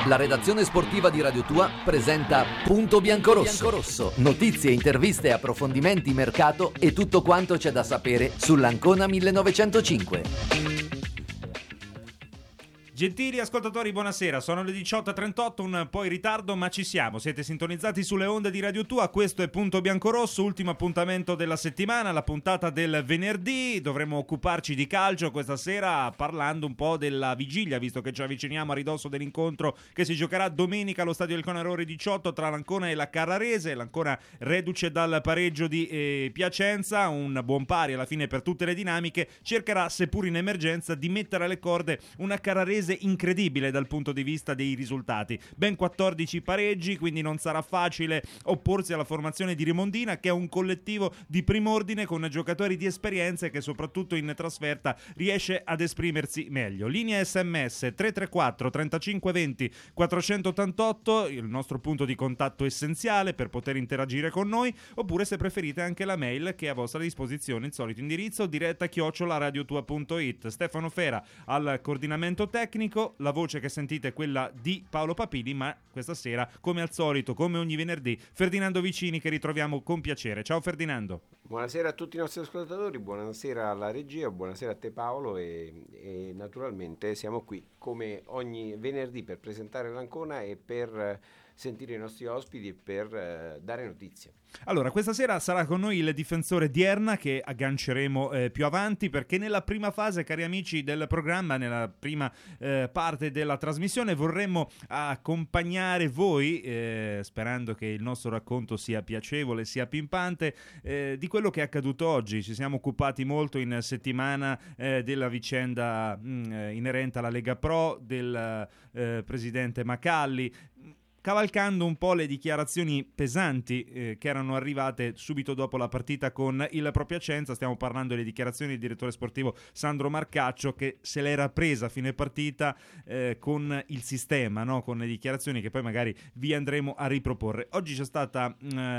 La redazione sportiva di Radio Tua presenta Punto Biancorosso. Notizie, interviste, approfondimenti, mercato e tutto quanto c'è da sapere sull'Ancona 1905. Gentili ascoltatori, buonasera, sono le 18.38, un po' in ritardo ma ci siamo, siete sintonizzati sulle onde di Radio Tua, questo è Punto Biancorosso, ultimo appuntamento della settimana, la puntata del venerdì, dovremo occuparci di calcio questa sera parlando un po' della vigilia, visto che ci avviciniamo a ridosso dell'incontro che si giocherà domenica allo Stadio del Conero ore 18 tra l'Ancona e la Carrarese, l'Ancona reduce dal pareggio di Piacenza, un buon pari alla fine per tutte le dinamiche, cercherà seppur in emergenza di mettere alle corde una Carrarese incredibile dal punto di vista dei risultati, ben 14 pareggi, quindi non sarà facile opporsi alla formazione di Remondina, che è un collettivo di prim'ordine con giocatori di esperienza e che soprattutto in trasferta riesce ad esprimersi meglio. Linea SMS 334 35 20 488, il nostro punto di contatto essenziale per poter interagire con noi, oppure se preferite anche la mail che è a vostra disposizione, il solito indirizzo diretta@radiotua.it. Stefano Fera al coordinamento tecnico, la voce che sentite è quella di Paolo Papini, ma questa sera, come al solito, come ogni venerdì, Ferdinando Vicini che ritroviamo con piacere. Ciao Ferdinando. Buonasera a tutti i nostri ascoltatori, buonasera alla regia, buonasera a te Paolo e naturalmente siamo qui come ogni venerdì per presentare l'Ancona e per sentire i nostri ospiti e per dare notizie. Allora, questa sera sarà con noi il difensore Dierna che agganceremo più avanti, perché nella prima fase, cari amici del programma, nella prima parte della trasmissione vorremmo accompagnare voi, sperando che il nostro racconto sia piacevole, sia pimpante, di quello che è accaduto oggi. Ci siamo occupati molto in settimana della vicenda inerente alla Lega Pro, del presidente Macalli, cavalcando un po' le dichiarazioni pesanti che erano arrivate subito dopo la partita con il Pro Piacenza. Stiamo parlando delle dichiarazioni del direttore sportivo Sandro Marcaccio, che se l'era presa a fine partita con il sistema, no? Con le dichiarazioni che poi magari vi andremo a riproporre. Oggi c'è stata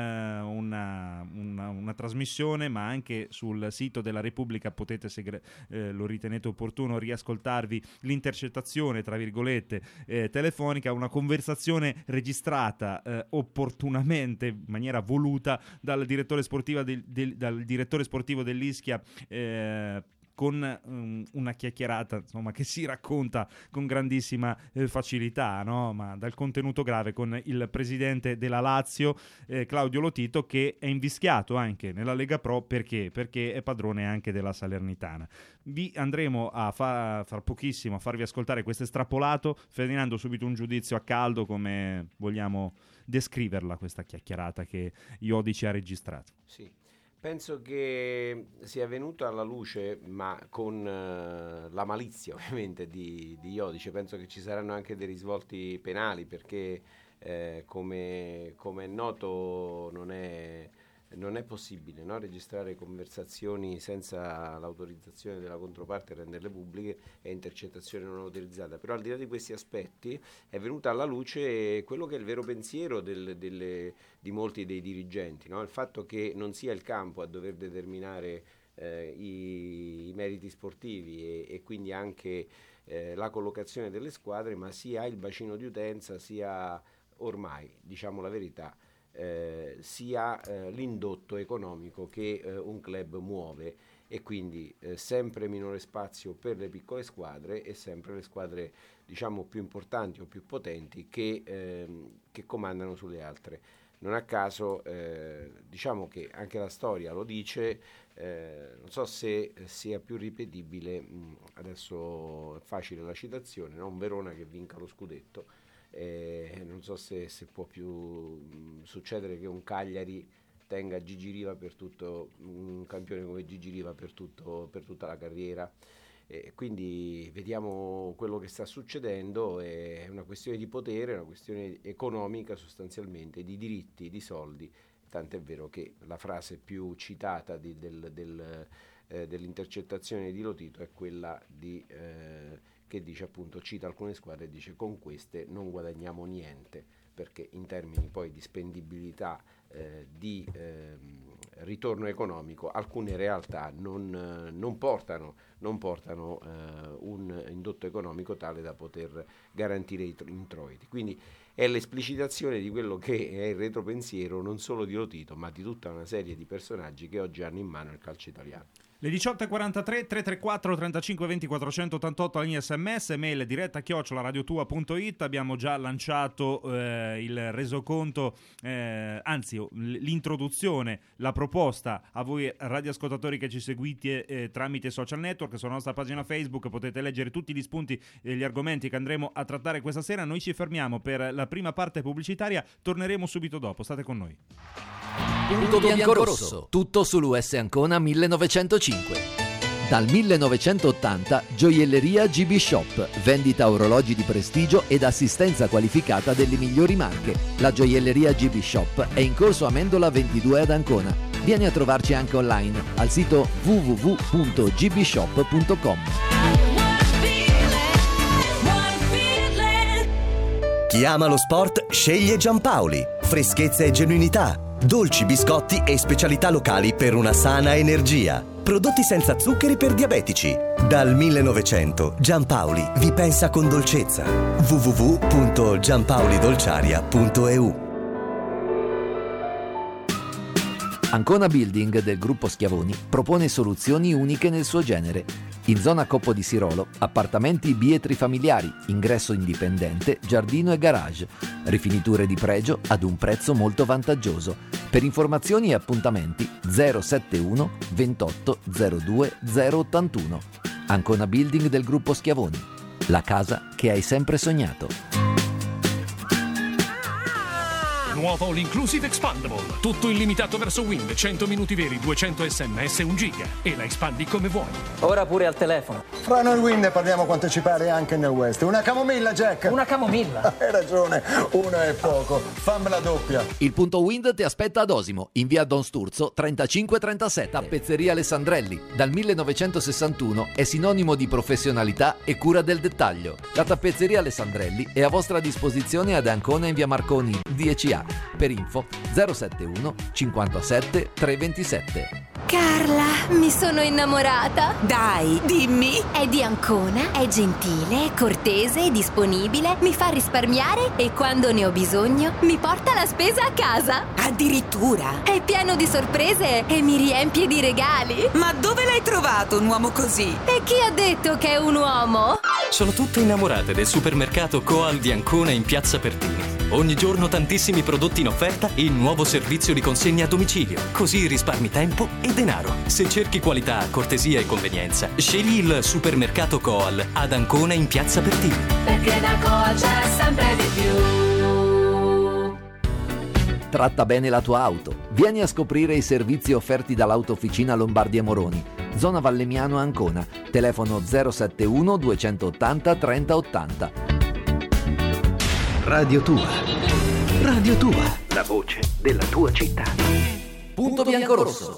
una trasmissione, ma anche sul sito della Repubblica potete, se lo ritenete opportuno, riascoltarvi l'intercettazione, tra virgolette, telefonica, una conversazione registrata opportunamente, in maniera voluta, dal direttore sportivo dell'Ischia, con una chiacchierata, insomma, che si racconta con grandissima facilità, no? Ma dal contenuto grave, con il presidente della Lazio, Claudio Lotito, che è invischiato anche nella Lega Pro perché è padrone anche della Salernitana. Vi andremo a fra pochissimo a farvi ascoltare questo estrapolato. Ferdinando, subito un giudizio a caldo, come vogliamo descriverla questa chiacchierata che Iodice ha registrato? Sì. Penso che sia venuto alla luce, ma con la malizia ovviamente di Iodice. Penso che ci saranno anche dei risvolti penali, perché come è noto non è possibile, no? Registrare conversazioni senza l'autorizzazione della controparte e renderle pubbliche è intercettazione non autorizzata. Però al di là di questi aspetti è venuta alla luce quello che è il vero pensiero di molti dei dirigenti, no? Il fatto che non sia il campo a dover determinare i meriti sportivi e quindi anche la collocazione delle squadre, ma sia il bacino di utenza, sia ormai, diciamo la verità, sia l'indotto economico che un club muove, e quindi sempre minore spazio per le piccole squadre e sempre le squadre, diciamo, più importanti o più potenti che comandano sulle altre. Non a caso diciamo che anche la storia lo dice, non so se sia più ripetibile, adesso è facile la citazione, no? Un Verona che vinca lo scudetto. Non so se può più succedere che un Cagliari tenga Gigi Riva un campione come Gigi Riva per tutta la carriera. Quindi vediamo quello che sta succedendo, è una questione di potere, è una questione economica sostanzialmente, di diritti, di soldi, tant'è vero che la frase più citata dell'intercettazione di Lotito è quella che dice, appunto, cita alcune squadre e dice: con queste non guadagniamo niente, perché in termini poi di spendibilità di ritorno economico, alcune realtà non portano un indotto economico tale da poter garantire i introiti. Quindi è l'esplicitazione di quello che è il retropensiero non solo di Lotito, ma di tutta una serie di personaggi che oggi hanno in mano il calcio italiano. Le 18.43, 334 35 20 488 la linea SMS, mail diretta @radiotua.it. Abbiamo già lanciato il resoconto, anzi l'introduzione, la proposta a voi radioascoltatori che ci seguite tramite social network. Sulla nostra pagina Facebook potete leggere tutti gli spunti e gli argomenti che andremo a trattare questa sera. Noi ci fermiamo per la prima parte pubblicitaria, torneremo subito dopo, state con noi. Punto Biancorosso, tutto sull'US Ancona 1905. Dal 1980 Gioielleria GB Shop, vendita orologi di prestigio ed assistenza qualificata delle migliori marche. La Gioielleria GB Shop è in corso Amendola 22 ad Ancona. Vieni a trovarci anche online al sito www.gbshop.com. Chi ama lo sport sceglie Giampaoli. Freschezza e genuinità. Dolci, biscotti e specialità locali per una sana energia. Prodotti senza zuccheri per diabetici. Dal 1900 Giampaoli vi pensa con dolcezza. www.giampaolidolciaria.eu. Ancona Building del gruppo Schiavoni propone soluzioni uniche nel suo genere. In zona Coppo di Sirolo, appartamenti bietri familiari, ingresso indipendente, giardino e garage. Rifiniture di pregio ad un prezzo molto vantaggioso. Per informazioni e appuntamenti 071 28 02 081. Ancona Building del gruppo Schiavoni. La casa che hai sempre sognato. Nuovo All-Inclusive Expandable. Tutto illimitato verso Wind, 100 minuti veri, 200 sms, 1 giga. E la espandi come vuoi. Ora pure al telefono. Fra noi Wind parliamo quanto ci pare anche nel West. Una camomilla, Jack. Una camomilla? Hai ragione, una è poco. Fammela doppia. Il punto Wind ti aspetta ad Osimo, in via Don Sturzo 3537. Tappezzeria Alessandrelli. Dal 1961 è sinonimo di professionalità e cura del dettaglio. La tappezzeria Alessandrelli è a vostra disposizione ad Ancona in via Marconi 10A. Per info 071 57 327. Carla, mi sono innamorata. Dai, dimmi. È di Ancona, è gentile, è cortese, è disponibile, mi fa risparmiare e quando ne ho bisogno mi porta la spesa a casa. Addirittura. È pieno di sorprese e mi riempie di regali. Ma dove l'hai trovato un uomo così? E chi ha detto che è un uomo? Sono tutte innamorate del supermercato Coal di Ancona in Piazza Pertini. Ogni giorno tantissimi prodotti in offerta e il nuovo servizio di consegna a domicilio. Così risparmi tempo e denaro. Se cerchi qualità, cortesia e convenienza, scegli il supermercato Coal ad Ancona in Piazza Pertini. Perché da Coal c'è sempre di più. Tratta bene la tua auto. Vieni a scoprire i servizi offerti dall'Autofficina Lombardia Moroni. Zona Vallemiano Ancona. Telefono 071 280 3080. Radio Tua. Radio Tua. La voce della tua città. Punto Biancorosso.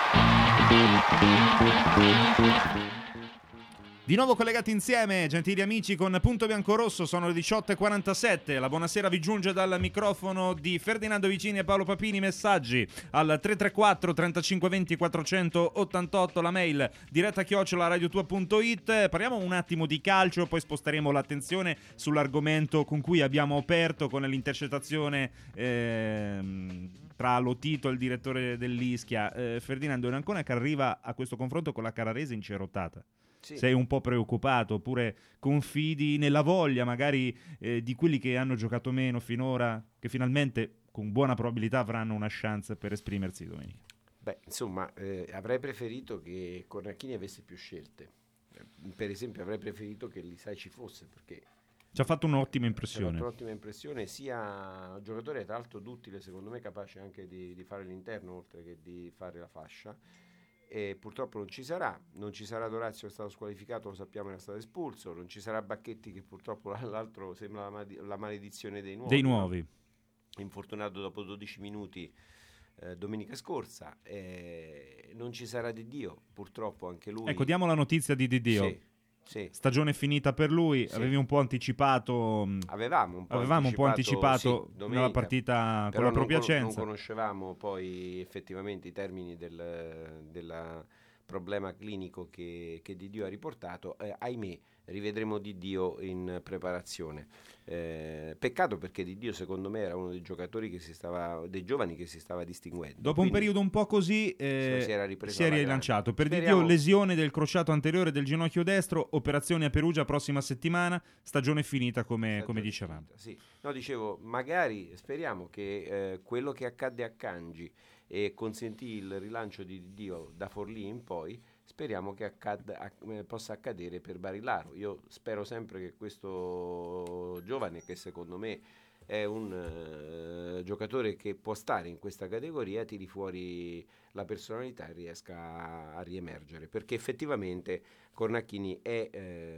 Di nuovo collegati insieme, gentili amici, con Punto Biancorosso. Sono le 18.47. La buonasera vi giunge dal microfono di Ferdinando Vicini e Paolo Papini. Messaggi al 334 35 20 488, la mail diretta @radiotua.it. Parliamo un attimo di calcio, poi sposteremo l'attenzione sull'argomento con cui abbiamo aperto con l'intercettazione tra Lotito e il direttore dell'Ischia. Ferdinando, è un'Ancona che arriva a questo confronto con la Carrarese incerottata. Sì. Sei un po' preoccupato oppure confidi nella voglia magari di quelli che hanno giocato meno finora, che finalmente con buona probabilità avranno una chance per esprimersi domenica? Beh, insomma, avrei preferito che Cornacchini avesse più scelte. Per esempio avrei preferito che Lisai ci fosse, perché ci ha fatto un'ottima impressione. Sia un giocatore tra l'altro duttile, secondo me capace anche di fare l'interno oltre che di fare la fascia. E purtroppo non ci sarà Dorazio, che è stato squalificato, lo sappiamo, era stato espulso, non ci sarà Bacchetti, che purtroppo l'altro sembra la maledizione dei nuovi. Infortunato dopo 12 minuti domenica scorsa, non ci sarà Di Dio, purtroppo anche lui. Ecco, diamo la notizia di Di Dio. Sì. stagione finita per lui, avevi un po' anticipato. Avevamo un po' anticipato nella partita con la propria Piacenza. Non conoscevamo poi effettivamente i termini del problema clinico che Didio ha riportato. Ahimè, rivedremo Didio in preparazione. Peccato, perché Didio secondo me era uno dei giocatori dei giovani che si stava distinguendo. Dopo un periodo un po' così si era rilanciato. Per Didio lesione del crociato anteriore del ginocchio destro, operazione a Perugia prossima settimana, stagione finita come dicevamo. Sì. No, dicevo, magari speriamo che quello che accadde a Cangi e consentì il rilancio di Didio da Forlì in poi, speriamo che possa accadere per Barilaro. Io spero sempre che questo giovane, che secondo me è un giocatore che può stare in questa categoria, tiri fuori la personalità e riesca a riemergere, perché effettivamente Cornacchini è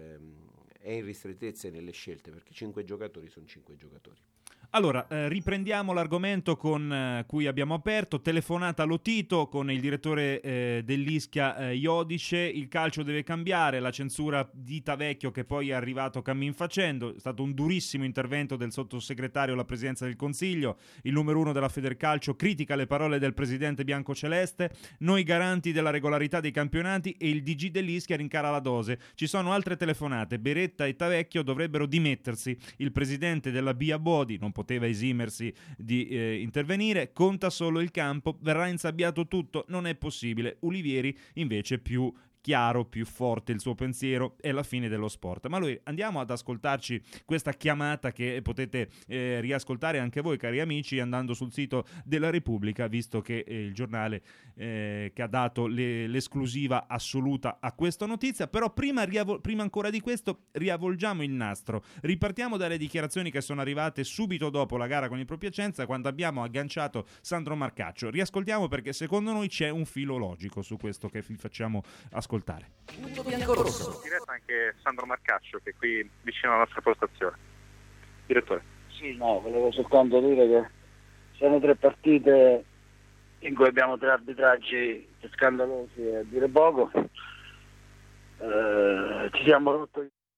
in ristrettezze nelle scelte, perché 5 giocatori sono 5 giocatori. Allora, riprendiamo l'argomento con cui abbiamo aperto. Telefonata allo Tito con il direttore dell'Ischia Iodice. Il calcio deve cambiare, la censura di Tavecchio che poi è arrivato cammin facendo. È stato un durissimo intervento del sottosegretario alla presidenza del Consiglio. Il numero 1 della Federcalcio critica le parole del presidente biancoceleste. Noi garanti della regolarità dei campionati, e il DG dell'Ischia rincara la dose. Ci sono altre telefonate. Beretta e Tavecchio dovrebbero dimettersi. Il presidente della BIA Bodi non poteva esimersi di intervenire. Conta solo il campo, verrà insabbiato tutto, non è possibile. Ulivieri invece più chiaro, più forte il suo pensiero, è la fine dello sport. Ma noi andiamo ad ascoltarci questa chiamata che potete riascoltare anche voi, cari amici, andando sul sito della Repubblica, visto che è il giornale che ha dato l'esclusiva assoluta a questa notizia. Però prima ancora di questo riavvolgiamo il nastro, ripartiamo dalle dichiarazioni che sono arrivate subito dopo la gara con il Pro Piacenza, quando abbiamo agganciato Sandro Marcaccio. Riascoltiamo, perché secondo noi c'è un filo logico su questo che vi facciamo ascoltare. Diretta anche Sandro Marcaccio, che è qui vicino alla nostra postazione. Direttore. Sì, no, volevo soltanto dire che sono 3 partite in cui abbiamo 3 arbitraggi scandalosi, a dire poco. Ci siamo rotto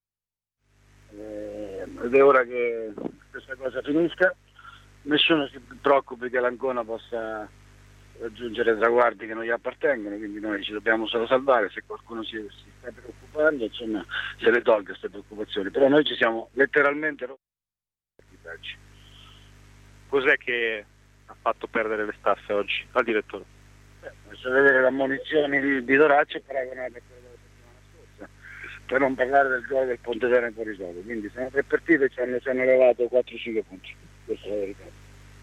ed è ora che questa cosa finisca. Nessuno si preoccupi che l'Ancona possa raggiungere traguardi che non gli appartengono, quindi noi ci dobbiamo solo salvare. Se qualcuno si sta preoccupando, insomma, se le tolga queste preoccupazioni, però noi ci siamo letteralmente rotti. Cos'è che ha fatto perdere le staffe oggi al direttore? Basta vedere le ammonizioni di Doraccio paragonate a quelle della settimana scorsa, per non parlare del gol del Pontedera in fuorisodo. Quindi sono 3 partite e ci hanno levato 4-5 punti, questa è la verità.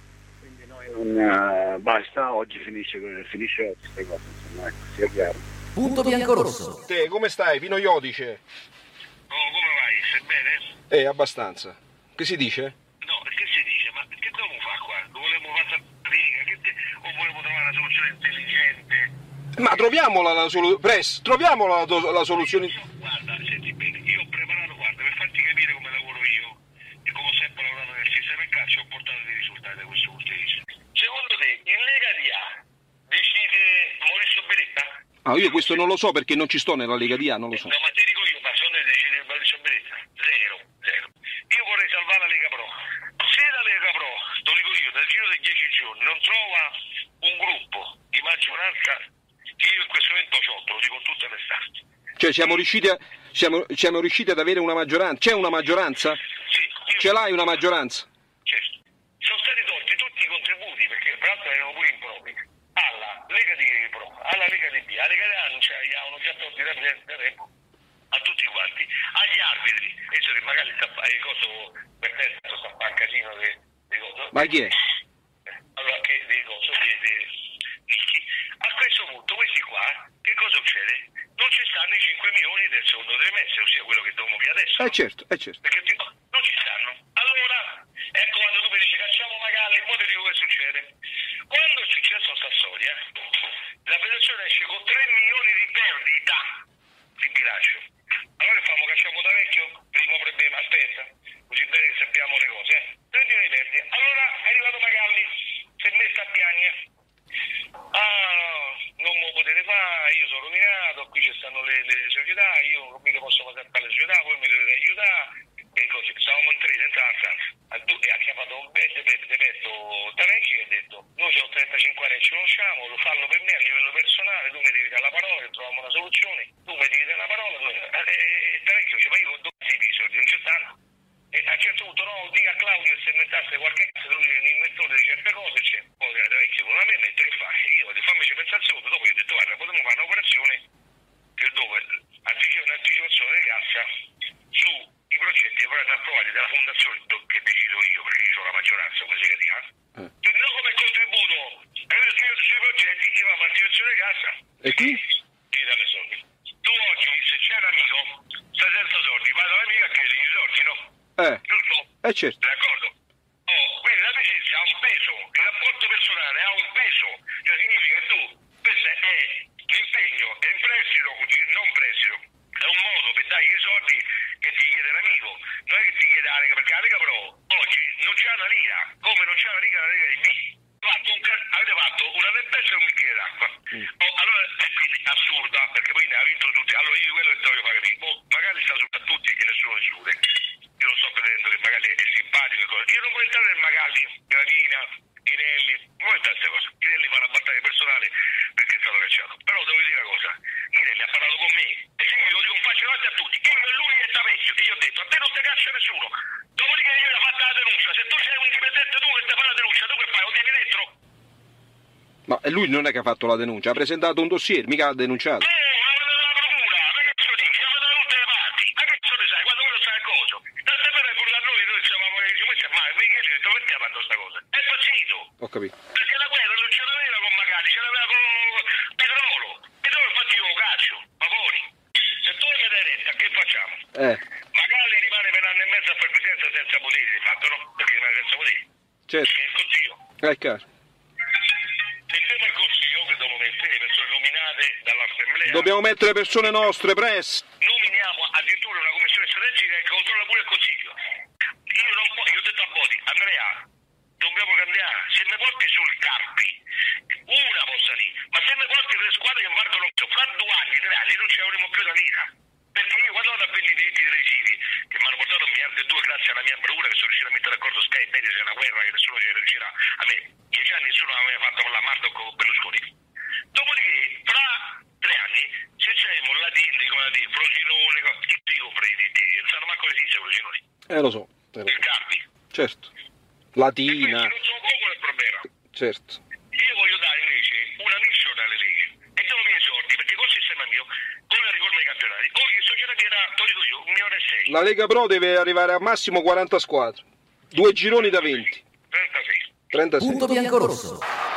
Basta, oggi finisce oggi queste cose, insomma, ecco, sia chiaro. Punto bianco-rosso. Te, come stai, Pino Iodice? Oh, come vai? Stai bene? Abbastanza. Che si dice? No, che si dice? Ma che dobbiamo fare qua? Volevo fare clinica, o volevo trovare una soluzione intelligente? Ma troviamola la soluzione. Guarda, senti bene, io ho preparato, per farti capire come lavoro io e come ho sempre lavorato nel sistema del calcio, ho portato dei risultati da questo punto di vista. Secondo te in Lega di A decide Maurizio Beretta? Io questo non lo so, perché non ci sto nella Lega di A, non lo so. No, ma ti dico io, ma secondo te decide Maurizio Beretta? Zero. Io vorrei salvare la Lega Pro. Se la Lega Pro, lo dico io, nel giro dei 10 giorni non trova un gruppo di maggioranza, che io in questo momento ho, te lo dico con tutte le stati. Cioè siamo riusciti ad avere una maggioranza? C'è una maggioranza? Sì. Ce l'hai una maggioranza? Certo. Sono stati tolti tutti i contributi, perché tra l'altro erano pure impropri, alla Lega di Pro, alla Lega di B, alla Lega di A non ce l'avevano già tolti da Presidente Repo, a tutti quanti, agli arbitri, e cioè che magari sta a coso per testa, sta a fare un casino di coso. Ma chi è? Allora, che di coso, di Nicchi. A questo punto questi qua, che cosa succede? Non ci stanno i 5 milioni del secondo trimestre, ossia quello che dobbiamo via adesso. Certo. Perché non ci stanno. Allora, ecco quando tu mi dici cacciamo Magalli, poi ti dico che succede. Quando è successo questa storia, la federazione esce con 3 milioni di perdita di bilancio. Allora che famo? Cacciamo da vecchio? Primo problema, aspetta, così bene che sappiamo le cose. 3 milioni di perdita. Allora è arrivato Magalli, si è messo a piagne. Non me lo potete fare, io sono rovinato, qui ci stanno le società, io mica posso fare le ha chiamato Roberto Tarecchi e ha detto: noi siamo 35 anni e ci conosciamo, lo fanno per me a livello personale, tu mi devi dare la parola e troviamo una soluzione, tu mi devi dare la parola, Tarecchi dice: ma io con 12 soldi non ci stanno. E a un certo punto no, dica a Claudio se inventasse qualche cosa, lui è un inventore di certe cose, c'è poi Tarecchi con una penna e te che fai? Io ho detto: fammici pensare un secondo, dopo gli ho detto: guarda, potremmo fare un'operazione dove un'anticipazione di cassa su i progetti che verranno approvati dalla fondazione che decido io, perché io sono la maggioranza come segretaria. Quindi non come contributo, sui progetti che va un'anticipazione di cassa E chi? devi dare soldi. Tu oggi, se c'è un amico, stai senza soldi, vai dall'amico a chiedere i soldi, no? Giusto? Certo. D'accordo? Quindi l'amicizia ha un peso, il rapporto personale ha un peso, cioè significa che tu, questo è l'impegno, è in prestito, non prestito, è un modo per dargli i soldi che ti chiede l'amico, non è che ti chiede la Lega, perché la Lega però oggi non c'è una lira, come non c'è la Lega di B. Avete fatto una tempesta e un bicchiere d'acqua. Allora quindi assurda, perché poi ne ha vinto tutti. Allora io quello che te voglio fare capire, magari sta su a tutti e nessuno esclude. Io non sto credendo che magari è simpatico e cose. Io non voglio entrare nel Magalli, Gravina, Irelli, non voglio entrare in queste cose. Irelli fa una battaglia personale perché è stato cacciato. Però devo dire una cosa, Irelli ha parlato con me e se io lo dico faccio davanti a tutti, io e lui è da vecchio e gli ho detto: a te non ti caccia nessuno. Dopodiché io gli ho fatto la denuncia, se tu sei un dipendente tu che ti fai la denuncia, tu che fai? Lo tieni dentro? Ma lui non è che ha fatto la denuncia, ha presentato un dossier, mica ha denunciato. Ho capito. Perché la guerra non ce l'aveva con Magali, ce l'aveva con Petrolo. Petrolo infatti io lo caccio, ma fuori. Se tu mi dai retta, che facciamo? Magali rimane per anno e mezzo a fare presidenza senza poteri, di fatto, no? Perché rimane senza poteri. Certo. Che è il consiglio. Caro. Mettiamo il consiglio che devono mettere le persone nominate dall'assemblea. Dobbiamo mettere persone nostre, press. Nominiamo addirittura una commissione strategica che controlla pure il consiglio. Io non posso, io ho detto a Bodi: Andrea, dobbiamo cambiare. Se mi porti sul Carpi, una possa lì, ma se mi porti per le squadre che valgono fra 2 anni, 3 anni, non ci avremo più la lira. Perché io quando vado a vendere i diritti televisivi, che mi hanno portato 1,2 miliardi grazie alla mia bravura, che sono riuscito a mettere d'accordo Sky e Media, c'è una guerra che nessuno ci riuscirà. A me 10 anni nessuno aveva fatto con la Murdoch o con Berlusconi. Dopodiché, fra 3 anni, se c'eremo Frosinone, chi dico fra i diritti? Non sanno manco che esiste Frosinone. Lo so. Il Carpi. Certo. Latina. Non sono poco il problema. Certo. Io voglio dare invece una missione alle leghe e devo avere i soldi perché col sistema mio, con la riforma dei campionati, oggi in società era, te lo dico io, 1.600.000. La Lega Pro deve arrivare al massimo 40 squadre. 2 gironi da 20. 36. Punto bianco-rosso.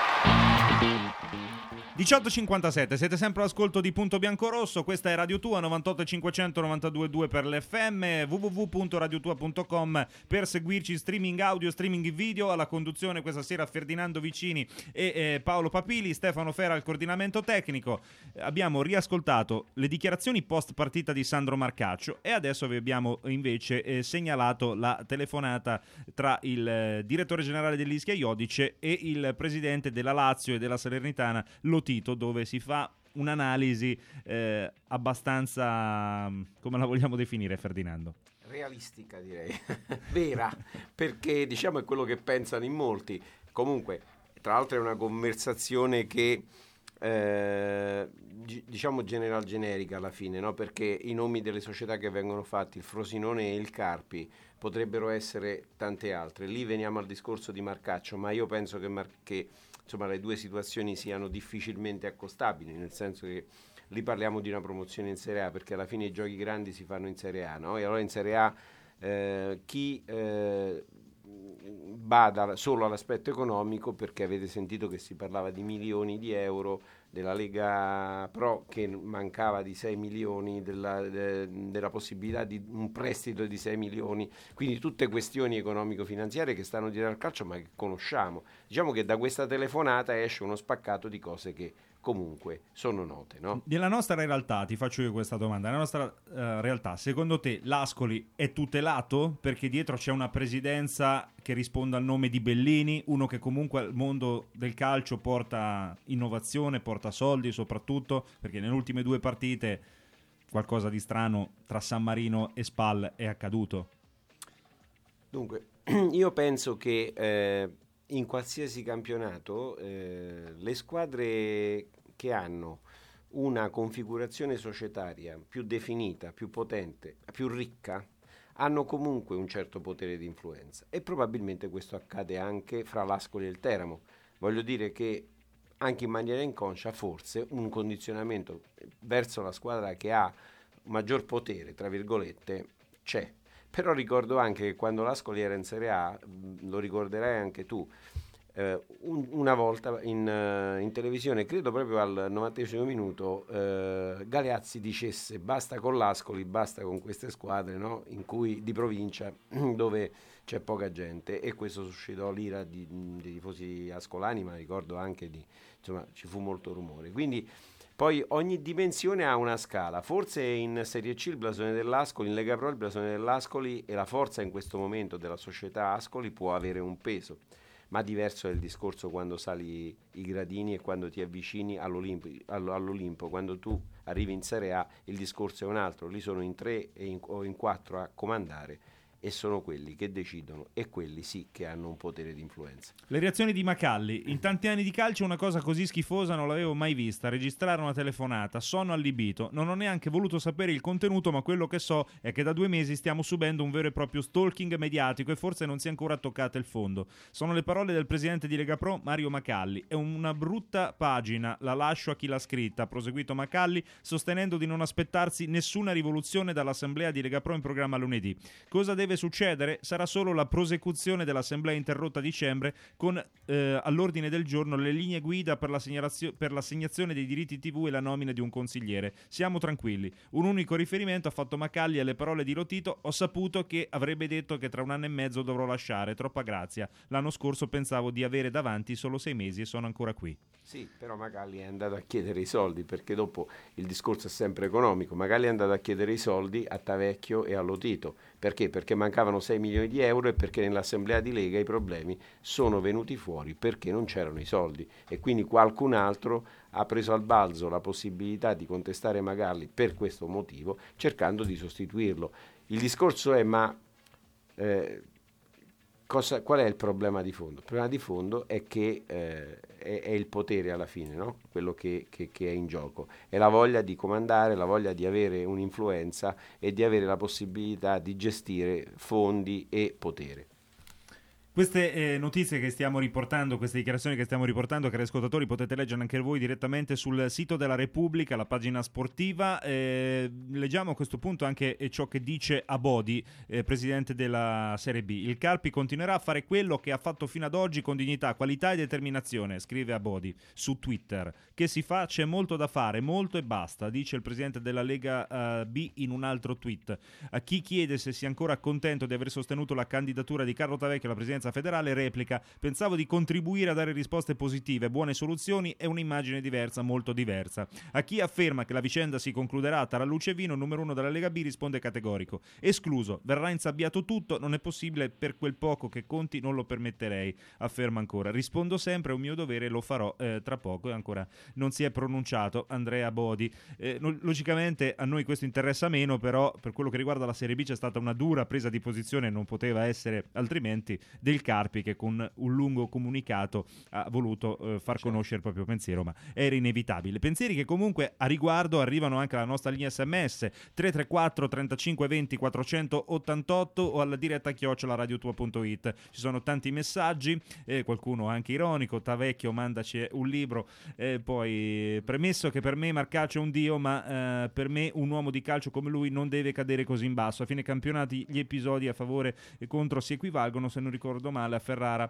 18.57, siete sempre all'ascolto di Punto Bianco-Rosso, questa è Radio Tua 98.500 92.2 per l'FM, www.radiotua.com per seguirci streaming audio, streaming video. Alla conduzione questa sera Ferdinando Vicini e Paolo Papili, Stefano Fera al coordinamento tecnico. Abbiamo riascoltato le dichiarazioni post partita di Sandro Marcaccio e adesso vi abbiamo invece segnalato la telefonata tra il direttore generale dell'Ischia Iodice e il presidente della Lazio e della Salernitana Lotito, dove si fa un'analisi abbastanza, come la vogliamo definire, Ferdinando? Realistica, direi. Vera, perché diciamo è quello che pensano in molti. Comunque, tra l'altro è una conversazione che diciamo generica alla fine, no? Perché i nomi delle società che vengono fatti, il Frosinone e il Carpi, potrebbero essere tante altre. Lì veniamo al discorso di Marcaccio, ma io penso che insomma le due situazioni siano difficilmente accostabili, nel senso che lì parliamo di una promozione in Serie A, perché alla fine i giochi grandi si fanno in Serie A, no? E allora in Serie A chi bada solo all'aspetto economico, perché avete sentito che si parlava di milioni di euro della Lega Pro, che mancava di 6 milioni, della possibilità di un prestito di 6 milioni, quindi tutte questioni economico-finanziarie che stanno dietro al calcio ma che conosciamo. Diciamo che da questa telefonata esce uno spaccato di cose che comunque sono note, no? Nella nostra realtà, ti faccio io questa domanda, nella nostra realtà, secondo te l'Ascoli è tutelato? Perché dietro c'è una presidenza che risponde al nome di Bellini, uno che comunque al mondo del calcio porta innovazione, porta soldi soprattutto, perché nelle ultime 2 partite qualcosa di strano tra San Marino e Spal è accaduto. Dunque, io penso che in qualsiasi campionato le squadre che hanno una configurazione societaria più definita, più potente, più ricca, hanno comunque un certo potere di influenza, e probabilmente questo accade anche fra l'Ascoli e il Teramo. Voglio dire che anche in maniera inconscia forse un condizionamento verso la squadra che ha maggior potere, tra virgolette, c'è. Però ricordo anche che quando l'Ascoli era in Serie A, lo ricorderai anche tu, una volta in televisione, credo proprio al 90° minuto, Galeazzi dicesse basta con l'Ascoli, basta con queste squadre, no? In cui, di provincia dove c'è poca gente, e questo suscitò l'ira dei tifosi ascolani, ma ricordo anche insomma, ci fu molto rumore. Quindi poi ogni dimensione ha una scala, forse in Serie C il blasone dell'Ascoli, in Lega Pro il blasone dell'Ascoli e la forza in questo momento della società Ascoli può avere un peso, ma diverso è il discorso quando sali i gradini e quando ti avvicini all'Olimpo. Quando tu arrivi in Serie A il discorso è un altro, lì sono in 3 o in 4 a comandare, e sono quelli che decidono, e quelli sì che hanno un potere di influenza. Le reazioni di Macalli: in tanti anni di calcio una cosa così schifosa non l'avevo mai vista, registrare una telefonata, sono allibito, non ho neanche voluto sapere il contenuto, ma quello che so è che da 2 mesi stiamo subendo un vero e proprio stalking mediatico e forse non si è ancora toccato il fondo. Sono le parole del presidente di Lega Pro, Mario Macalli. È una brutta pagina, la lascio a chi l'ha scritta, ha proseguito Macalli, sostenendo di non aspettarsi nessuna rivoluzione dall'assemblea di Lega Pro in programma lunedì. Cosa deve succedere? Sarà solo la prosecuzione dell'assemblea interrotta a dicembre con all'ordine del giorno le linee guida per l'assegnazione dei diritti TV e la nomina di un consigliere. Siamo tranquilli. Un unico riferimento ha fatto Macalli alle parole di Lotito: ho saputo che avrebbe detto che tra 1 anno e mezzo dovrò lasciare, troppa grazia. L'anno scorso pensavo di avere davanti solo 6 mesi e sono ancora qui. Sì, però Macalli è andato a chiedere i soldi, perché dopo il discorso è sempre economico. Macalli è andato a chiedere i soldi a Tavecchio e a Lotito. Perché? Perché mancavano 6 milioni di euro, e perché nell'assemblea di Lega i problemi sono venuti fuori perché non c'erano i soldi, e quindi qualcun altro ha preso al balzo la possibilità di contestare Macalli per questo motivo, cercando di sostituirlo. Il discorso è qual è il problema di fondo? Il problema di fondo è che è il potere alla fine, no? Quello che è in gioco, è la voglia di comandare, la voglia di avere un'influenza e di avere la possibilità di gestire fondi e potere. Queste notizie che stiamo riportando, queste dichiarazioni che stiamo riportando, cari ascoltatori, potete leggere anche voi direttamente sul sito della Repubblica, la pagina sportiva. Leggiamo a questo punto anche ciò che dice Abodi, presidente della Serie B. Il Carpi continuerà a fare quello che ha fatto fino ad oggi con dignità, qualità e determinazione, scrive Abodi su Twitter. Che si fa? C'è molto da fare, molto e basta, dice il presidente della Lega B in un altro tweet. A chi chiede se sia ancora contento di aver sostenuto la candidatura di Carlo Tavecchio alla presidenza federale, replica: pensavo di contribuire a dare risposte positive, buone soluzioni e un'immagine diversa, molto diversa. A chi afferma che la vicenda si concluderà tra luce e vino, il numero 1 della Lega B risponde categorico: escluso, verrà insabbiato tutto, non è possibile, per quel poco che conti non lo permetterei. Afferma ancora: rispondo sempre, è un mio dovere, lo farò tra poco. E ancora non si è pronunciato Andrea Bodi. Logicamente a noi questo interessa meno, però per quello che riguarda la Serie B c'è stata una dura presa di posizione, non poteva essere altrimenti, del Carpi, che con un lungo comunicato ha voluto far conoscere il proprio pensiero, ma era inevitabile. Pensieri che comunque a riguardo arrivano anche alla nostra linea SMS 334 35 20 488 o alla diretta @radiotua.it. Ci sono tanti messaggi, qualcuno anche ironico: Tavecchio, mandaci un libro. Poi, premesso che per me Marcaccio è un dio, ma per me un uomo di calcio come lui non deve cadere così in basso. A fine campionati gli episodi a favore e contro si equivalgono, se non ricordo male, a Ferrara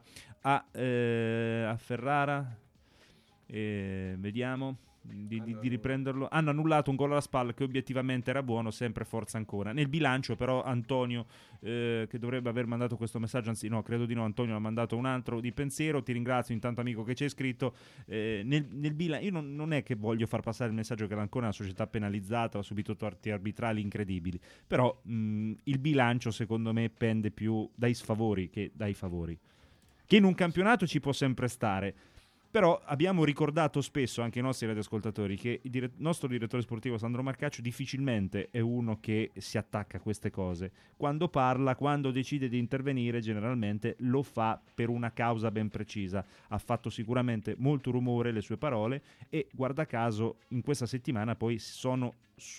vediamo di riprenderlo. Hanno annullato un gol alla spalla che obiettivamente era buono, sempre forza ancora. Nel bilancio però Antonio, che dovrebbe aver mandato questo messaggio, anzi no, credo di no, Antonio ha mandato un altro di pensiero. Ti ringrazio intanto amico che ci hai scritto. Nel bilancio io non è che voglio far passare il messaggio che l'Ancona è una società penalizzata, ha subito torti arbitrali incredibili, però il bilancio secondo me pende più dai sfavori che dai favori, che in un campionato ci può sempre stare. Però abbiamo ricordato spesso anche ai nostri radioascoltatori che il nostro direttore sportivo Sandro Marcaccio difficilmente è uno che si attacca a queste cose. Quando parla, quando decide di intervenire, generalmente lo fa per una causa ben precisa. Ha fatto sicuramente molto rumore le sue parole e guarda caso in questa settimana poi si sono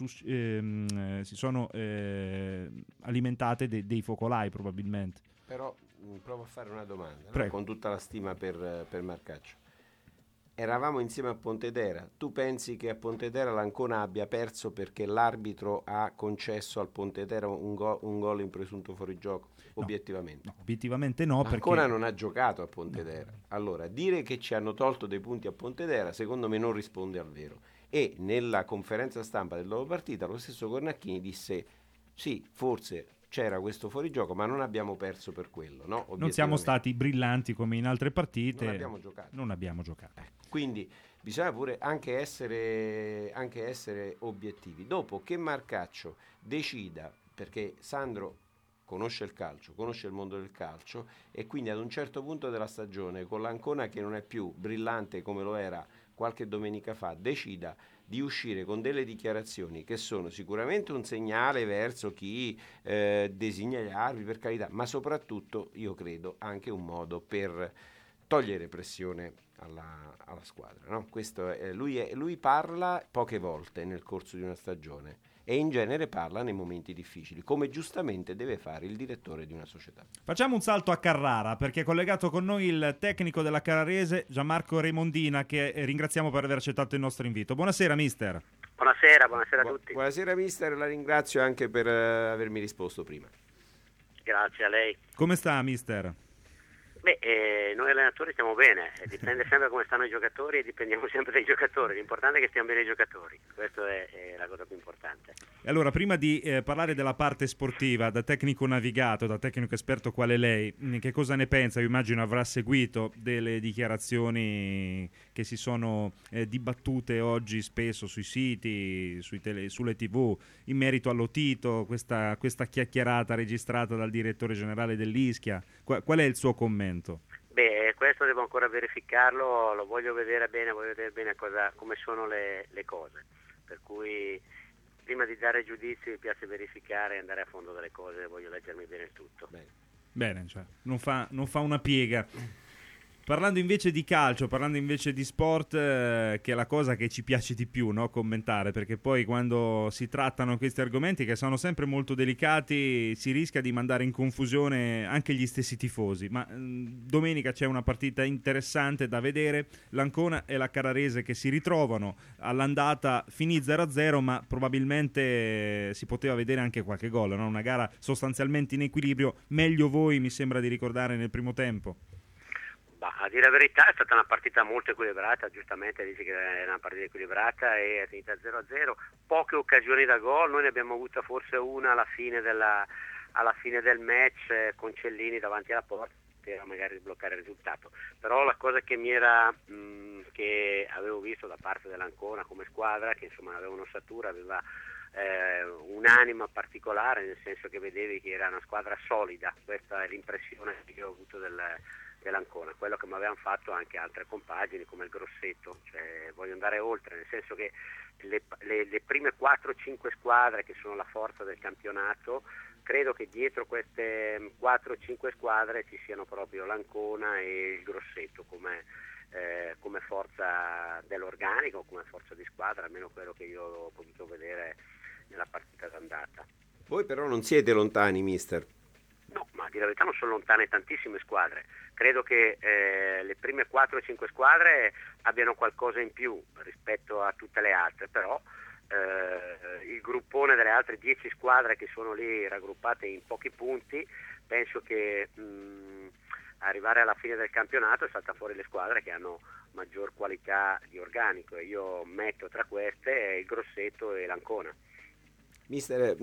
alimentate dei focolai probabilmente. Però provo a fare una domanda, no? Con tutta la stima per Marcaccio. Eravamo insieme a Pontedera. Tu pensi che a Pontedera l'Ancona abbia perso perché l'arbitro ha concesso al Pontedera un gol in presunto fuorigioco? Obiettivamente? No, obiettivamente no. L'Ancona perché non ha giocato a Pontedera. No. Allora, dire che ci hanno tolto dei punti a Pontedera secondo me non risponde al vero. E nella conferenza stampa del dopo partita lo stesso Cornacchini disse sì, forse c'era questo fuorigioco, ma non abbiamo perso per quello, no? Non siamo stati brillanti come in altre partite. Non abbiamo giocato. Quindi bisogna pure anche essere obiettivi. Dopo che Marcaccio decida, perché Sandro conosce il calcio, conosce il mondo del calcio, e quindi ad un certo punto della stagione, con l'Ancona che non è più brillante come lo era qualche domenica fa, decida di uscire con delle dichiarazioni che sono sicuramente un segnale verso chi designa gli arbitri, per carità, ma soprattutto io credo anche un modo per togliere pressione alla squadra, no? Questo lui parla poche volte nel corso di una stagione e in genere parla nei momenti difficili, come giustamente deve fare il direttore di una società. Facciamo un salto a Carrara, perché è collegato con noi il tecnico della Carrarese, Gianmarco Raimondina, che ringraziamo per aver accettato il nostro invito. Buonasera mister. Buonasera a tutti. Buonasera mister, la ringrazio anche per avermi risposto prima. Grazie a lei. Come sta mister? Noi allenatori stiamo bene, dipende sempre come stanno i giocatori e dipendiamo sempre dai giocatori, l'importante è che stiano bene i giocatori, questa è la cosa più importante. E allora, prima di parlare della parte sportiva, da tecnico navigato, da tecnico esperto quale lei, che cosa ne pensa? Io immagino avrà seguito delle dichiarazioni che si sono dibattute oggi spesso sui siti, sulle TV, in merito all'Otito, questa chiacchierata registrata dal direttore generale dell'Ischia. Qual è il suo commento? Questo devo ancora verificarlo, lo voglio vedere bene come sono le cose, per cui prima di dare giudizi mi piace verificare e andare a fondo delle cose, voglio leggermi bene il tutto. Bene, cioè, non fa una piega. Parlando invece di calcio, parlando invece di sport, che è la cosa che ci piace di più, no? Commentare, perché poi quando si trattano questi argomenti che sono sempre molto delicati si rischia di mandare in confusione anche gli stessi tifosi, ma domenica c'è una partita interessante da vedere, l'Ancona e la Carrarese che si ritrovano, all'andata finì 0-0 ma probabilmente si poteva vedere anche qualche gol, no? Una gara sostanzialmente in equilibrio, meglio voi mi sembra di ricordare nel primo tempo. A dire la verità è stata una partita molto equilibrata, giustamente dici che è una partita equilibrata e è finita 0-0, poche occasioni da gol, noi ne abbiamo avuta forse una alla fine del match con Cellini davanti alla porta per magari sbloccare il risultato, però la cosa che che avevo visto da parte dell'Ancona come squadra, che insomma aveva un'ossatura, aveva un'anima particolare, nel senso che vedevi che era una squadra solida, questa è l'impressione che ho avuto dell'Ancona, quello che mi avevano fatto anche altre compagini come il Grosseto, cioè voglio andare oltre, nel senso che le prime 4-5 squadre che sono la forza del campionato, credo che dietro queste 4-5 squadre ci siano proprio l'Ancona e il Grosseto come forza dell'organico, come forza di squadra, almeno quello che io ho potuto vedere nella partita d'andata. Voi però non siete lontani, mister. No, ma di la verità non sono lontane tantissime squadre. Credo che le prime 4-5 squadre abbiano qualcosa in più rispetto a tutte le altre, però il gruppone delle altre 10 squadre che sono lì raggruppate in pochi punti, penso che arrivare alla fine del campionato salta fuori le squadre che hanno maggior qualità di organico, e io metto tra queste il Grosseto e l'Ancona. Mister,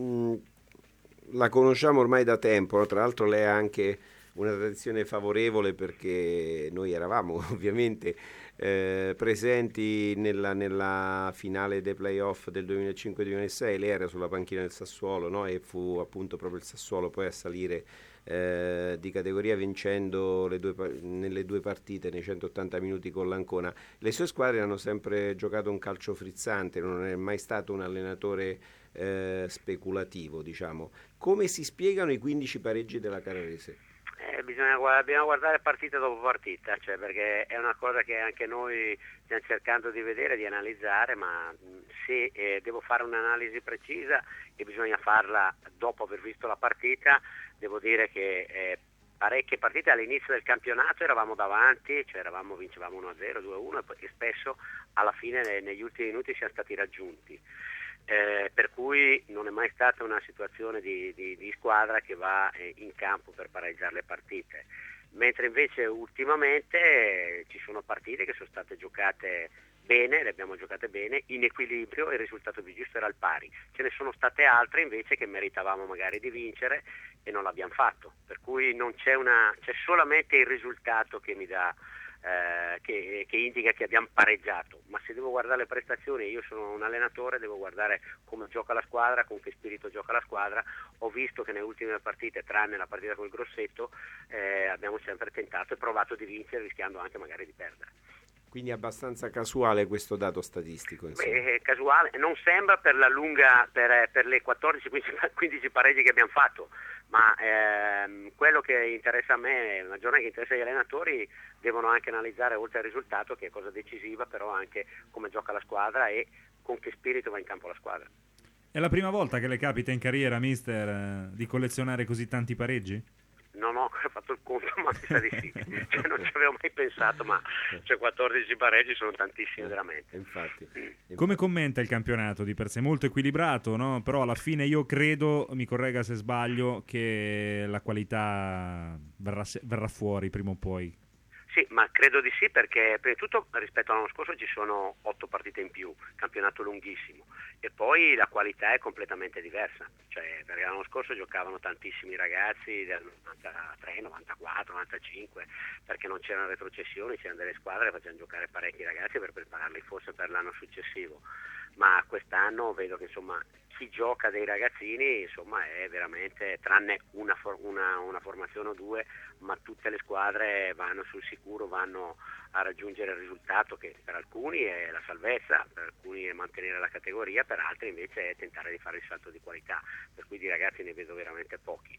la conosciamo ormai da tempo, tra l'altro lei ha anche una tradizione favorevole perché noi eravamo ovviamente presenti nella finale dei playoff del 2005-2006, lei era sulla panchina del Sassuolo, no? E fu appunto proprio il Sassuolo poi a salire di categoria vincendo nelle 2 partite nei 180 minuti con l'Ancona. Le sue squadre hanno sempre giocato un calcio frizzante, non è mai stato un allenatore speculativo, diciamo. Come si spiegano i 15 pareggi della Carrarese? Dobbiamo guardare partita dopo partita, cioè, perché è una cosa che anche noi stiamo cercando di vedere, di analizzare, ma se devo fare un'analisi precisa e bisogna farla dopo aver visto la partita, devo dire che parecchie partite all'inizio del campionato eravamo davanti, cioè vincevamo 1-0, 2-1 e spesso alla fine negli ultimi minuti siamo stati raggiunti. Per cui non è mai stata una situazione di squadra che va in campo per pareggiare le partite, mentre invece ultimamente ci sono partite che sono state giocate bene, le abbiamo giocate bene, in equilibrio, e il risultato più giusto era il pari. Ce ne sono state altre invece che meritavamo magari di vincere e non l'abbiamo fatto, per cui non c'è solamente il risultato che mi dà che indica che abbiamo pareggiato, ma se devo guardare le prestazioni, io sono un allenatore, devo guardare come gioca la squadra, con che spirito gioca la squadra. Ho visto che nelle ultime partite, tranne la partita col Grosseto, abbiamo sempre tentato e provato di vincere, rischiando anche magari di perdere. Quindi è abbastanza casuale questo dato statistico, insomma. Casuale, non sembra per la lunga, per le 14-15 pareggi che abbiamo fatto, ma quello che interessa a me, maggiormente che interessa agli allenatori, devono anche analizzare, oltre al risultato, che è cosa decisiva, però anche come gioca la squadra e con che spirito va in campo la squadra. È la prima volta che le capita in carriera, mister, di collezionare così tanti pareggi? Non ho fatto il conto, ma mi sa di sì. Cioè, non ci avevo mai pensato, ma 14 pareggi sono tantissimi veramente. Infatti. Come commenta il campionato di per sé? Molto equilibrato, no? Però alla fine io credo, mi corregga se sbaglio, che la qualità verrà fuori prima o poi. Sì, ma credo di sì, perché prima di tutto rispetto all'anno scorso ci sono 8 partite in più, campionato lunghissimo, e poi la qualità è completamente diversa, cioè perché l'anno scorso giocavano tantissimi ragazzi del 93, 94, 95, perché non c'erano retrocessioni, c'erano delle squadre che facevano giocare parecchi ragazzi per prepararli forse per l'anno successivo, ma quest'anno vedo che insomma chi gioca dei ragazzini insomma è veramente, tranne una formazione o due, ma tutte le squadre vanno sul sicuro, vanno a raggiungere il risultato che per alcuni è la salvezza, per alcuni è mantenere la categoria, per altri invece è tentare di fare il salto di qualità, per cui di ragazzi ne vedo veramente pochi,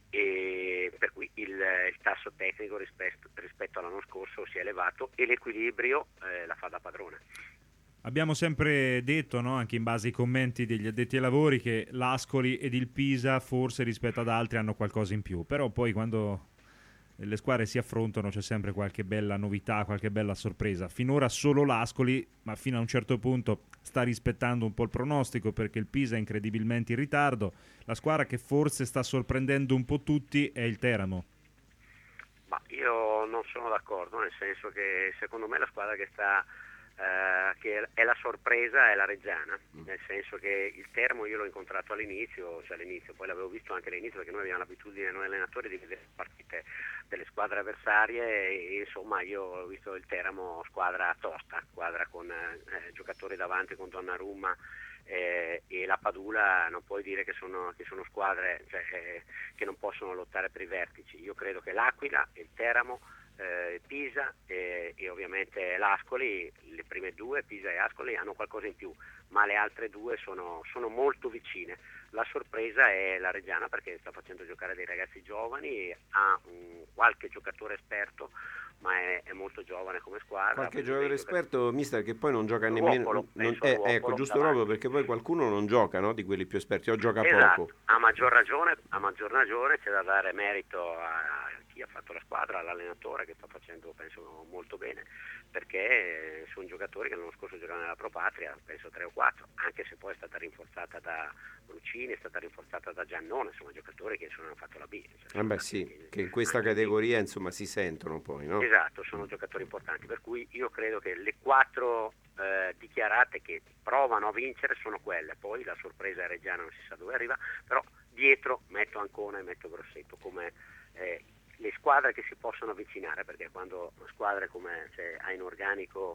e per cui il tasso tecnico rispetto all'anno scorso si è elevato e l'equilibrio la fa da padrone. Abbiamo sempre detto, no, anche in base ai commenti degli addetti ai lavori, che l'Ascoli ed il Pisa forse rispetto ad altri hanno qualcosa in più, però poi quando le squadre si affrontano c'è sempre qualche bella novità, qualche bella sorpresa. Finora solo l'Ascoli, ma fino a un certo punto sta rispettando un po' il pronostico, perché il Pisa è incredibilmente in ritardo. La squadra che forse sta sorprendendo un po' tutti è il Teramo. Ma io non sono d'accordo, nel senso che secondo me la squadra che che è la sorpresa è la Reggiana, nel senso che il Teramo io l'ho incontrato all'inizio, poi l'avevo visto anche all'inizio, perché noi abbiamo l'abitudine, noi allenatori, di vedere partite delle squadre avversarie, e insomma io ho visto il Teramo squadra tosta, squadra con giocatori davanti con Donnarumma e la Padula. Non puoi dire che sono squadre, cioè, che non possono lottare per i vertici. Io credo che l'Aquila e il Teramo, Pisa e ovviamente l'Ascoli, le prime due, Pisa e Ascoli, hanno qualcosa in più, ma le altre due sono molto vicine. La sorpresa è la Reggiana, perché sta facendo giocare dei ragazzi giovani, ha qualche giocatore esperto, ma è molto giovane come squadra. Qualche giocatore esperto, mister, che poi non gioca nemmeno. Ecco, giusto proprio perché poi qualcuno non gioca, no? Di quelli più esperti, o gioca poco. A maggior ragione c'è da dare merito a chi ha fatto la squadra, all'allenatore, che sta facendo, penso, molto bene, perché sono giocatori che l'anno scorso giocavano nella Pro Patria, penso 3 o 4, anche se poi è stata rinforzata da Lucini, è stata rinforzata da Giannone, insomma giocatori che hanno fatto la B. Sì, che in questa categoria insomma si sentono poi, no? Esatto, sono giocatori importanti, per cui io credo che le 4 dichiarate che provano a vincere sono quelle, poi la sorpresa è Reggiana, non si sa dove arriva, però dietro metto Ancona e metto Grosseto come le squadre che si possono avvicinare, perché quando squadre come ha in organico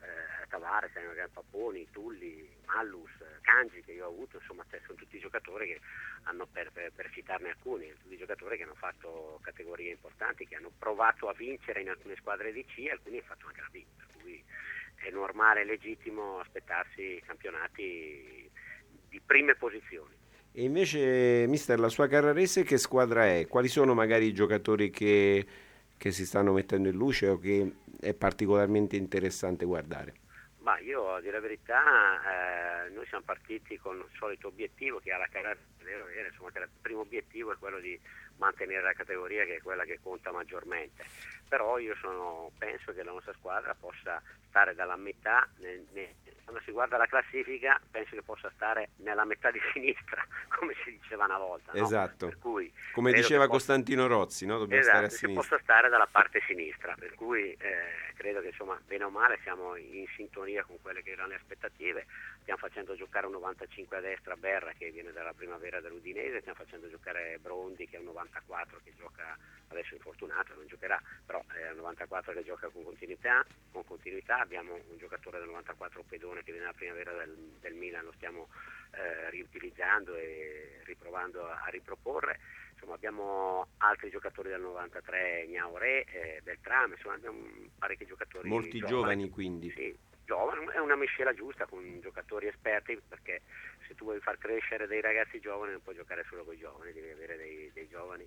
Tavares, Paponi, Tulli, Mallus, Kanji che io ho avuto, insomma sono tutti giocatori che hanno, per citarne alcuni, tutti giocatori che hanno fatto categorie importanti, che hanno provato a vincere in alcune squadre di C e alcuni hanno fatto anche la B, per cui è normale e legittimo aspettarsi campionati di prime posizioni. E invece, mister, la sua Carrarese che squadra è? Quali sono magari i giocatori che si stanno mettendo in luce o che è particolarmente interessante guardare? Ma io, a dire la verità, noi siamo partiti con il solito obiettivo che ha la Carrarese, insomma, che il primo obiettivo è quello di mantenere la categoria, che è quella che conta maggiormente. Però io penso che la nostra squadra possa stare dalla metà, quando si guarda la classifica, penso che possa stare nella metà di sinistra, come si diceva una volta. No? Esatto, per cui, come diceva Costantino Rozzi, no? Dobbiamo stare a sinistra. Si possa stare dalla parte sinistra, per cui credo che insomma bene o male siamo in sintonia con quelle che erano le aspettative. Stiamo facendo giocare un 95 a destra Berra, che viene dalla primavera dell'Udinese, stiamo facendo giocare Brondi, che è un 94 che gioca, adesso infortunato, non giocherà, però è un 94 che gioca con continuità. Abbiamo un giocatore del 94 Pedone che viene dalla primavera del Milan, lo stiamo riutilizzando e riprovando a riproporre. Insomma, abbiamo altri giocatori del 93, Gnauré, Beltrame, insomma abbiamo parecchi giocatori molti giovani quindi. Sì, giovani, è una miscela giusta con giocatori esperti, perché se tu vuoi far crescere dei ragazzi giovani non puoi giocare solo con i giovani, devi avere dei giovani,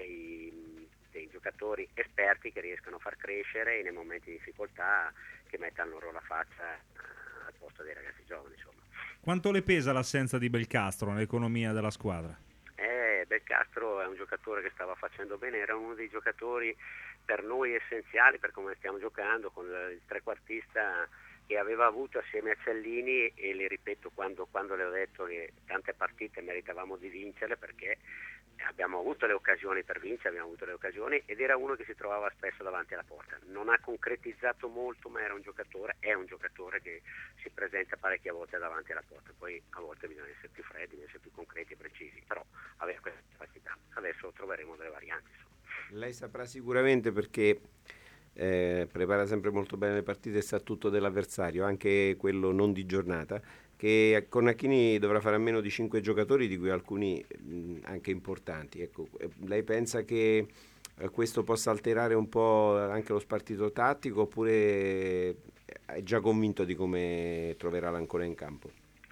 dei giocatori esperti che riescano a far crescere e nei momenti di difficoltà che mettano loro la faccia al posto dei ragazzi giovani, insomma. Quanto le pesa l'assenza di Belcastro nell'economia della squadra? Belcastro è un giocatore che stava facendo bene, era uno dei giocatori per noi essenziali per come stiamo giocando, con il trequartista che aveva avuto assieme a Cellini, e le ripeto quando le ho detto che tante partite meritavamo di vincerle, perché abbiamo avuto le occasioni per vincere, abbiamo avuto le occasioni, ed era uno che si trovava spesso davanti alla porta. Non ha concretizzato molto, ma è un giocatore che si presenta parecchie volte davanti alla porta. Poi a volte bisogna essere più freddi, bisogna essere più concreti e precisi, però avere questa capacità. Adesso troveremo delle varianti, insomma. Lei saprà sicuramente, perché prepara sempre molto bene le partite e sa tutto dell'avversario, anche quello non di giornata, che con Acchini dovrà fare a meno di 5 giocatori, di cui alcuni anche importanti. Ecco, lei pensa che questo possa alterare un po' anche lo spartito tattico, oppure è già convinto di come troverà l'Ancona in campo?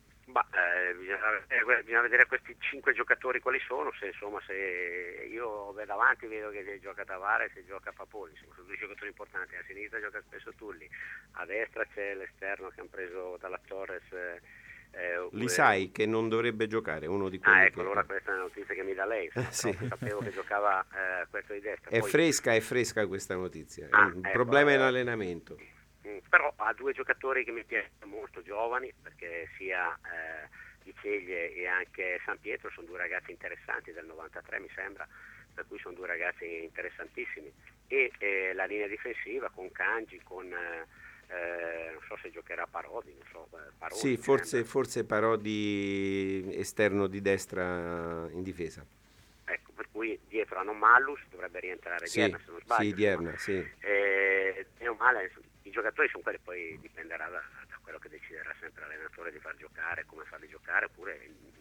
Bisogna vedere questi 5 giocatori quali sono, se io davanti vedo che gioca Tavares e gioca Paponi, insomma, sono due giocatori importanti. A sinistra gioca spesso Tulli, a destra c'è l'esterno che hanno preso dalla Torres, Lisai, che non dovrebbe giocare, uno di quelli allora questa è una notizia che mi dà lei, sì. Sapevo che giocava questo di destra. È fresca questa notizia, il problema è l'allenamento. Però ha due giocatori che mi piacciono molto, giovani, perché sia Di Ceglie e anche San Pietro sono due ragazzi interessanti, del 93 mi sembra, per cui sono due ragazzi interessantissimi, e la linea difensiva con Kanji, con non so se giocherà Parodi, Parodi, sì, forse Parodi esterno di destra in difesa. Ecco, per cui dietro hanno Mallus, dovrebbe rientrare Dierna, se non sbaglio. Sì, Dierna, sì. Meno male, i giocatori sono quelli, poi dipenderà da quello che deciderà sempre l'allenatore di far giocare, come farli giocare, oppure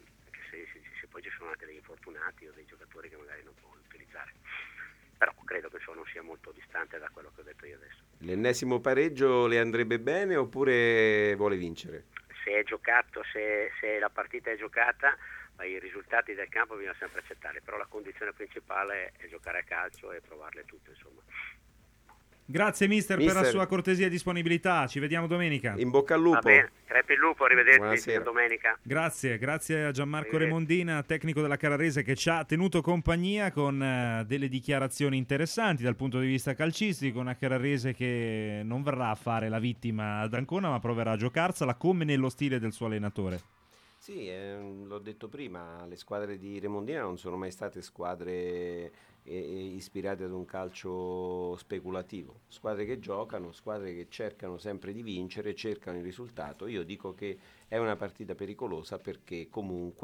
se poi ci sono anche degli infortunati o dei giocatori che magari non può utilizzare. Però credo che non sia molto distante da quello che ho detto io adesso. L'ennesimo pareggio le andrebbe bene oppure vuole vincere? Se è giocato, se la partita è giocata, i risultati del campo bisogna sempre accettare, però la condizione principale è giocare a calcio e provarle tutte, insomma. Grazie mister per la sua cortesia e disponibilità, ci vediamo domenica. In bocca al lupo. Va bene, crepi il lupo, arrivederci domenica. Grazie a Gianmarco Remondina, tecnico della Carrarese, che ci ha tenuto compagnia con delle dichiarazioni interessanti dal punto di vista calcistico. Una Carrarese che non verrà a fare la vittima ad Ancona, ma proverà a giocarsela come nello stile del suo allenatore. Sì, l'ho detto prima, le squadre di Remondina non sono mai state squadre ispirate ad un calcio speculativo, squadre che giocano, squadre che cercano sempre di vincere, cercano il risultato. Io dico che è una partita pericolosa perché comunque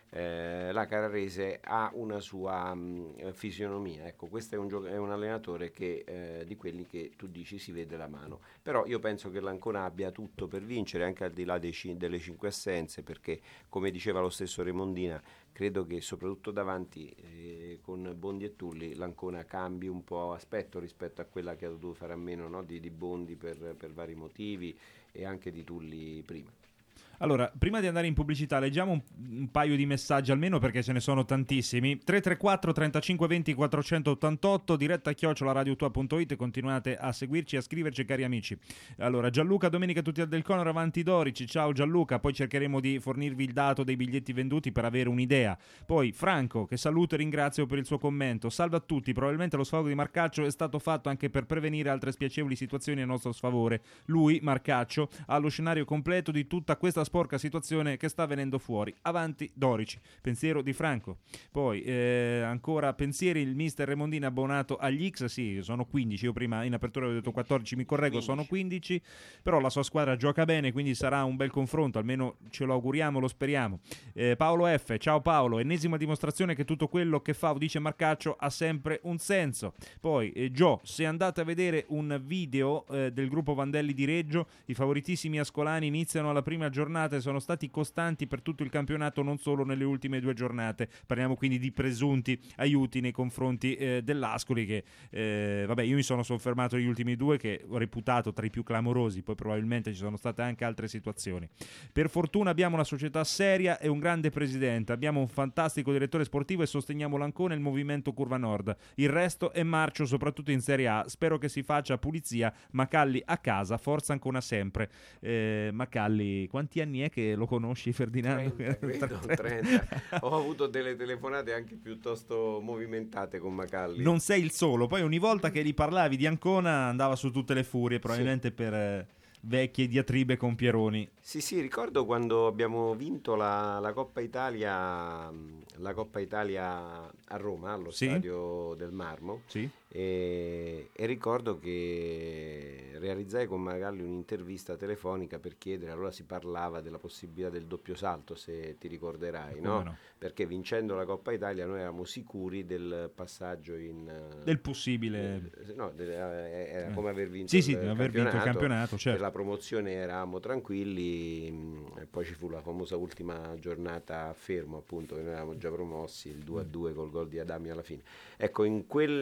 la Carrarese ha una sua fisionomia. Ecco, questo è un allenatore che di quelli che tu dici si vede la mano, però io penso che l'Ancona abbia tutto per vincere, anche al di là delle 5 assenze, perché come diceva lo stesso Remondina, credo che soprattutto davanti con Bondi e Tulli l'Ancona cambi un po' aspetto rispetto a quella che ha dovuto fare a meno, no? di Bondi per vari motivi e anche di Tulli prima. Allora, prima di andare in pubblicità leggiamo un paio di messaggi almeno, perché ce ne sono tantissimi. 334 35 20 488, diretta @radiotua.it, continuate a seguirci e a scriverci, cari amici. Allora, Gianluca, domenica tutti al Del Conor avanti Dorici, ciao Gianluca, poi cercheremo di fornirvi il dato dei biglietti venduti per avere un'idea. Poi Franco, che saluto e ringrazio per il suo commento, salve a tutti, probabilmente lo sfogo di Marcaccio è stato fatto anche per prevenire altre spiacevoli situazioni a nostro sfavore. Lui, Marcaccio, ha lo scenario completo di tutta questa sporca situazione che sta venendo fuori. Avanti Dorici, pensiero di Franco. Poi ancora pensieri, il mister Remondina abbonato agli X, sì, sono 15, io prima in apertura avevo detto 14, mi correggo, 15. Sono 15, però la sua squadra gioca bene, quindi sarà un bel confronto, almeno ce lo auguriamo, lo speriamo. Paolo F, ciao Paolo, ennesima dimostrazione che tutto quello che fa o dice Marcaccio ha sempre un senso. Poi Gio, se andate a vedere un video del gruppo Vandelli di Reggio, i favoritissimi ascolani iniziano alla prima giornata e sono stati costanti per tutto il campionato, non solo nelle ultime 2 giornate. Parliamo quindi di presunti aiuti nei confronti dell'Ascoli, che vabbè, io mi sono soffermato negli ultimi 2 che ho reputato tra i più clamorosi, poi probabilmente ci sono state anche altre situazioni. Per fortuna abbiamo una società seria e un grande presidente, abbiamo un fantastico direttore sportivo e sosteniamo l'Ancona e il movimento Curva Nord. Il resto è marcio, soprattutto in Serie A. Spero che si faccia pulizia. Macalli a casa, forza Ancona sempre. Macalli, quanti anni è che lo conosci, Ferdinando? 30. Ho avuto delle telefonate anche piuttosto movimentate con Macalli. Non sei il solo, poi ogni volta che gli parlavi di Ancona andava su tutte le furie, probabilmente sì, per vecchie diatribe con Pieroni. Sì, ricordo quando abbiamo vinto la Coppa Italia a Roma, allo stadio del Marmo. Sì. E ricordo che realizzai con Macalli un'intervista telefonica per chiedere, allora si parlava della possibilità del doppio salto, se ti ricorderai, no? Perché vincendo la Coppa Italia noi eravamo sicuri del passaggio del possibile era come aver vinto vinto il campionato, certo. Per la promozione eravamo tranquilli, e poi ci fu la famosa ultima giornata a Fermo, appunto, che noi eravamo già promossi, il 2-2 col gol di Adami alla fine. Ecco, in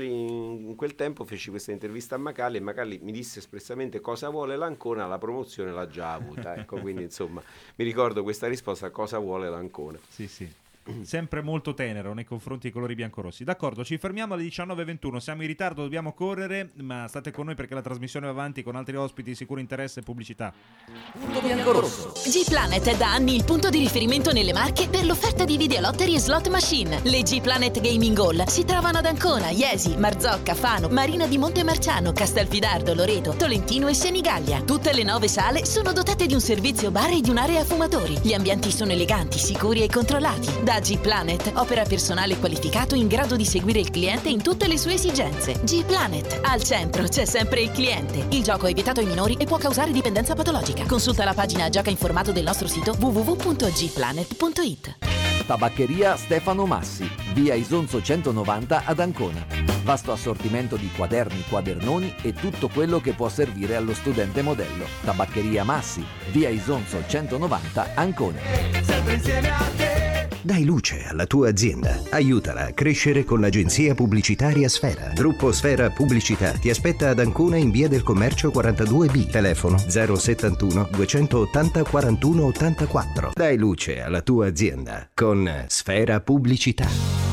quel tempo feci questa intervista a Macalli e Macalli mi disse espressamente: cosa vuole l'Ancona, la promozione l'ha già avuta. Ecco, quindi insomma mi ricordo questa risposta: cosa vuole l'Ancona. Sì. Sempre molto tenero nei confronti dei colori biancorossi. D'accordo, ci fermiamo alle 19:21, siamo in ritardo, dobbiamo correre, ma state con noi perché la trasmissione va avanti con altri ospiti di sicuro interesse e pubblicità. Punto biancorosso. G-Planet è da anni il punto di riferimento nelle Marche per l'offerta di videolottery e slot machine. Le G-Planet Gaming Hall si trovano ad Ancona, Iesi, Marzocca, Fano, Marina di Montemarciano, Castelfidardo, Loreto, Tolentino e Senigallia. Tutte le 9 sale sono dotate di un servizio bar e di un'area fumatori. Gli ambienti sono eleganti, sicuri e controllati. Da G-Planet opera personale qualificato in grado di seguire il cliente in tutte le sue esigenze. G-Planet, al centro c'è sempre il cliente. Il gioco è vietato ai minori e può causare dipendenza patologica. Consulta la pagina Gioca in formato del nostro sito www.gplanet.it. Tabaccheria Stefano Massi, via Isonzo 190 ad Ancona. Vasto assortimento di quaderni, quadernoni e tutto quello che può servire allo studente modello. Tabaccheria Massi, via Isonzo 190 Ancona. Sempre insieme a te. Dai luce alla tua azienda. Aiutala a crescere con l'agenzia pubblicitaria Sfera. Gruppo Sfera Pubblicità ti aspetta ad Ancona in via del Commercio 42B. Telefono 071 280 41 84. Dai luce alla tua azienda con Sfera Pubblicità.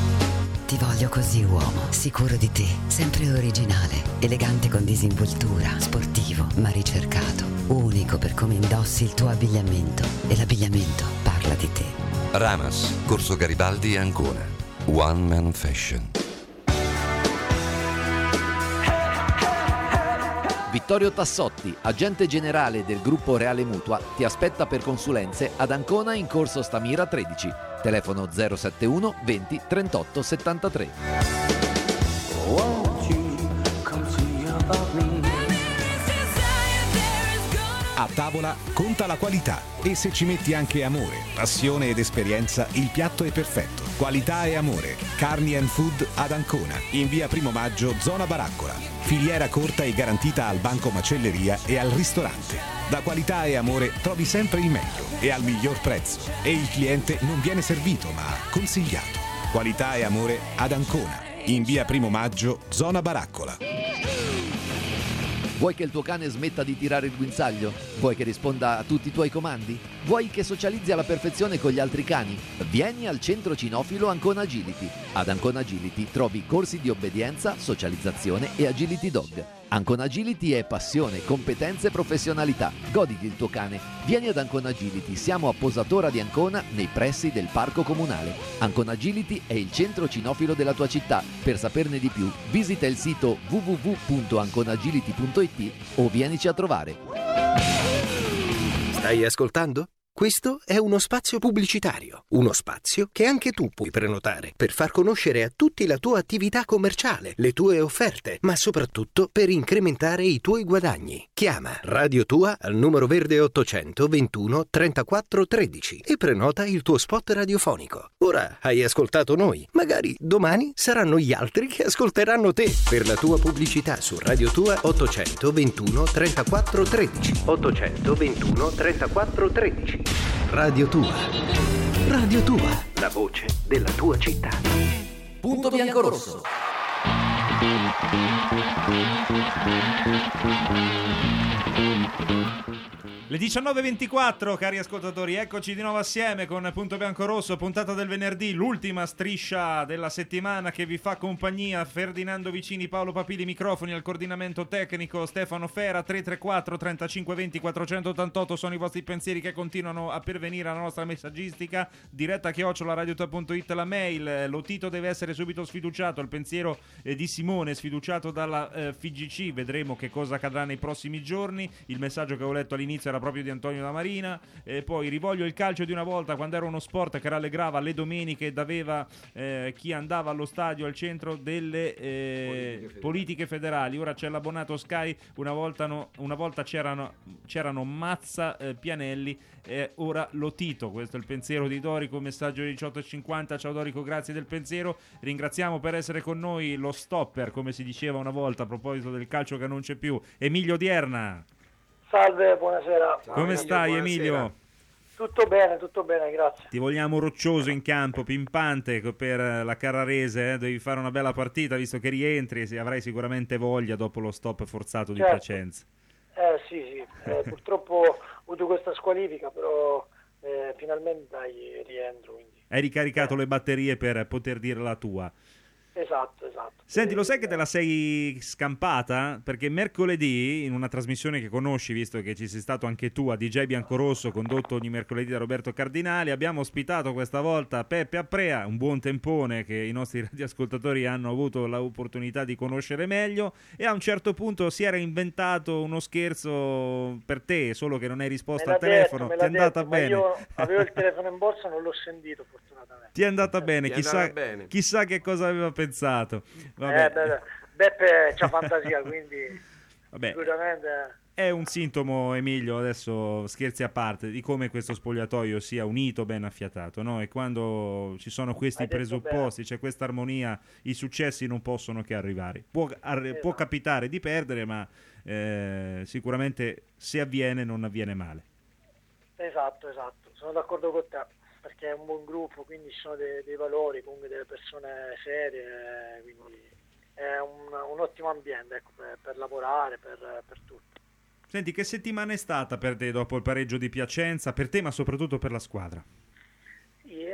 Ti voglio così, uomo, sicuro di te, sempre originale, elegante con disinvoltura, sportivo ma ricercato, unico per come indossi il tuo abbigliamento, e l'abbigliamento parla di te. Ramas, Corso Garibaldi, Ancona. One Man Fashion. Vittorio Tassotti, agente generale del gruppo Reale Mutua, ti aspetta per consulenze ad Ancona in corso Stamira 13. Telefono 071 20 38 73. A tavola conta la qualità e se ci metti anche amore, passione ed esperienza, il piatto è perfetto. Qualità e amore. Carni and Food ad Ancona, in via Primo Maggio, zona Baraccola. Filiera corta e garantita al banco macelleria e al ristorante. Da qualità e amore trovi sempre il meglio e al miglior prezzo. E il cliente non viene servito ma consigliato. Qualità e amore ad Ancona, in via Primo Maggio, zona Baraccola. Vuoi che il tuo cane smetta di tirare il guinzaglio? Vuoi che risponda a tutti i tuoi comandi? Vuoi che socializzi alla perfezione con gli altri cani? Vieni al centro cinofilo Ancona Agility. Ad Ancona Agility trovi corsi di obbedienza, socializzazione e agility dog. Ancona Agility è passione, competenze e professionalità. Goditi il tuo cane. Vieni ad Ancona Agility, siamo a Posatora di Ancona, nei pressi del parco comunale. Ancona Agility è il centro cinofilo della tua città. Per saperne di più, visita il sito www.anconagility.it o vienici a trovare. Stai ascoltando? Questo è uno spazio pubblicitario, uno spazio che anche tu puoi prenotare per far conoscere a tutti la tua attività commerciale, le tue offerte, ma soprattutto per incrementare i tuoi guadagni. Chiama Radio Tua al numero verde 800 21 34 13 e prenota il tuo spot radiofonico. Ora hai ascoltato noi, magari domani saranno gli altri che ascolteranno te. Per la tua pubblicità su Radio Tua 800 21 34 13 800 21 34 13. Radio Tua. Radio Tua, la voce della tua città. Punto bianco-rosso. Le 19.24, cari ascoltatori, eccoci di nuovo assieme con Punto Bianco-Rosso, puntata del venerdì, l'ultima striscia della settimana che vi fa compagnia. Ferdinando Vicini, Paolo Papili, microfoni, al coordinamento tecnico Stefano Fera. 334 35 20 488 sono i vostri pensieri che continuano a pervenire alla nostra messaggistica, diretta@radiotua.it la mail. Lotito deve essere subito sfiduciato, il pensiero di Simone sfiduciato dalla FIGC, vedremo che cosa accadrà nei prossimi giorni. Il messaggio che ho letto all'inizio era proprio di Antonio da Marina. Poi rivoglio il calcio di una volta, quando era uno sport che rallegrava le domeniche ed aveva chi andava allo stadio al centro delle politiche federali. Ora c'è l'abbonato Sky, una volta c'erano Mazza, Pianelli, ora Lotito. Questo è il pensiero di Dorico, messaggio 18.50. Ciao Dorico, grazie del pensiero. Ringraziamo per essere con noi lo stopper, come si diceva una volta a proposito del calcio che non c'è più, Emilio Dierna. Salve, buonasera. Come stai, Emilio? Tutto bene, grazie. Ti vogliamo roccioso in campo, pimpante per la Carrarese, devi fare una bella partita visto che rientri e avrai sicuramente voglia dopo lo stop forzato di Piacenza. Sì, purtroppo ho avuto questa squalifica, però finalmente rientro. Quindi. Hai ricaricato le batterie per poter dire la tua. Esatto. Senti, lo sai che te la sei scampata? Perché mercoledì, in una trasmissione che conosci, visto che ci sei stato anche tu, a DJ Biancorosso, condotto ogni mercoledì da Roberto Cardinali, abbiamo ospitato questa volta Peppe Apprea, un buon tempone che i nostri radioascoltatori hanno avuto l'opportunità di conoscere meglio, e a un certo punto si era inventato uno scherzo per te, solo che non hai risposto al telefono. Ti è andata bene. Io avevo il telefono in borsa, non l'ho sentito fortunatamente. Ti è andata bene, chissà che cosa aveva pensato. Beppe c'ha fantasia, quindi sicuramente è un sintomo, Emilio, adesso scherzi a parte, di come questo spogliatoio sia unito, ben affiatato, no? E quando ci sono questi presupposti, c'è questa armonia, i successi non possono che arrivare. Può capitare di perdere, ma sicuramente se avviene non avviene male. Esatto, sono d'accordo con te, perché è un buon gruppo, quindi ci sono dei valori, comunque delle persone serie, quindi è un ottimo ambiente, ecco, per lavorare, per tutto. Senti, che settimana è stata per te dopo il pareggio di Piacenza, per te ma soprattutto per la squadra? Sì,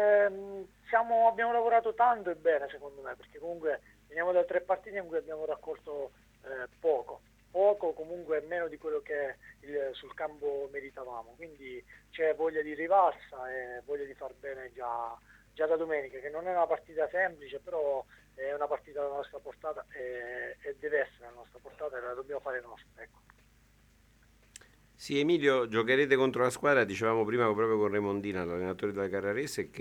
abbiamo lavorato tanto e bene, secondo me, perché comunque veniamo da 3 partite in cui abbiamo raccolto poco, comunque meno di quello che sul campo meritavamo, quindi c'è voglia di rivalsa e voglia di far bene già da domenica, che non è una partita semplice, però è una partita alla nostra portata e deve essere alla nostra portata e la dobbiamo fare nostra, ecco. Sì, Emilio, giocherete contro la squadra, dicevamo prima proprio con Remondina, l'allenatore della Carrarese,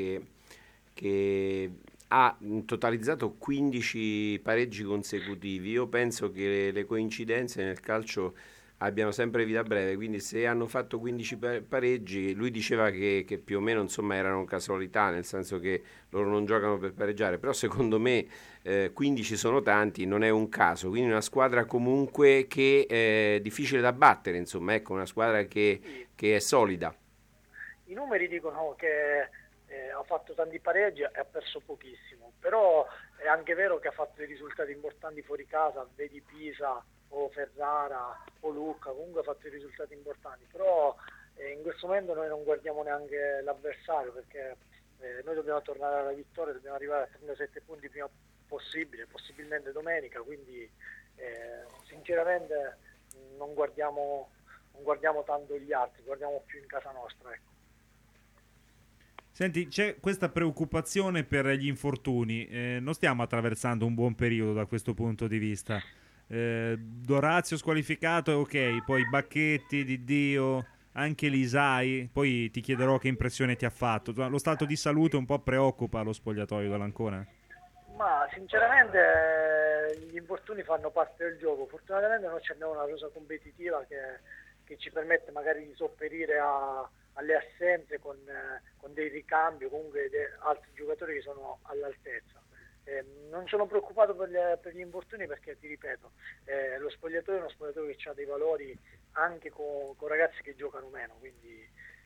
che ha totalizzato 15 pareggi consecutivi. Io penso che le coincidenze nel calcio abbiano sempre vita breve, quindi se hanno fatto 15 pareggi, lui diceva che più o meno insomma erano casualità, nel senso che loro non giocano per pareggiare, però secondo me 15 sono tanti, non è un caso, quindi una squadra comunque che è difficile da battere, insomma, ecco, una squadra che è solida. I numeri dicono che ha fatto tanti pareggi e ha perso pochissimo, però è anche vero che ha fatto dei risultati importanti fuori casa, vedi Pisa o Ferrara o Lucca, comunque ha fatto dei risultati importanti, però in questo momento noi non guardiamo neanche l'avversario, perché noi dobbiamo tornare alla vittoria, dobbiamo arrivare a 37 punti il prima possibile, possibilmente domenica, quindi sinceramente non guardiamo tanto gli altri, guardiamo più in casa nostra, ecco. Senti, c'è questa preoccupazione per gli infortuni, non stiamo attraversando un buon periodo da questo punto di vista. Dorazio squalificato è ok, poi Bacchetti, Diddio, anche Lisai, poi ti chiederò che impressione ti ha fatto. Lo stato di salute un po' preoccupa lo spogliatoio dell'Ancona? Ma sinceramente gli infortuni fanno parte del gioco, fortunatamente noi abbiamo una rosa competitiva che ci permette magari di sopperire alle assenze con dei ricambi o comunque altri giocatori che sono all'altezza. Non sono preoccupato per gli infortuni perché, ti ripeto, lo spogliatoio è uno spogliatoio che ha dei valori anche con ragazzi che giocano meno, quindi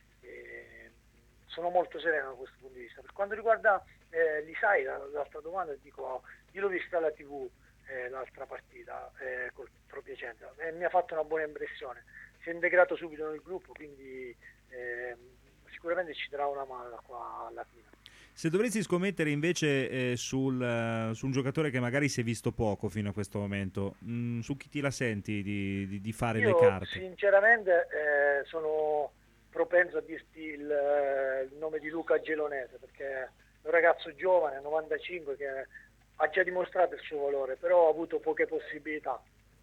sono molto sereno da questo punto di vista. Per quanto riguarda l'Isai, l'altra domanda, dico, io l'ho vista alla TV l'altra partita col Pro Piacenza e mi ha fatto una buona impressione, si è integrato subito nel gruppo, quindi sicuramente ci darà una mano da qua alla fine. Se dovessi scommettere invece su un giocatore che magari si è visto poco fino a questo momento, su chi ti la senti di fare le carte? Sinceramente sono propenso a dirti il nome di Luca Gelonese, perché è un ragazzo giovane, 95, che ha già dimostrato il suo valore, però ha avuto poche possibilità.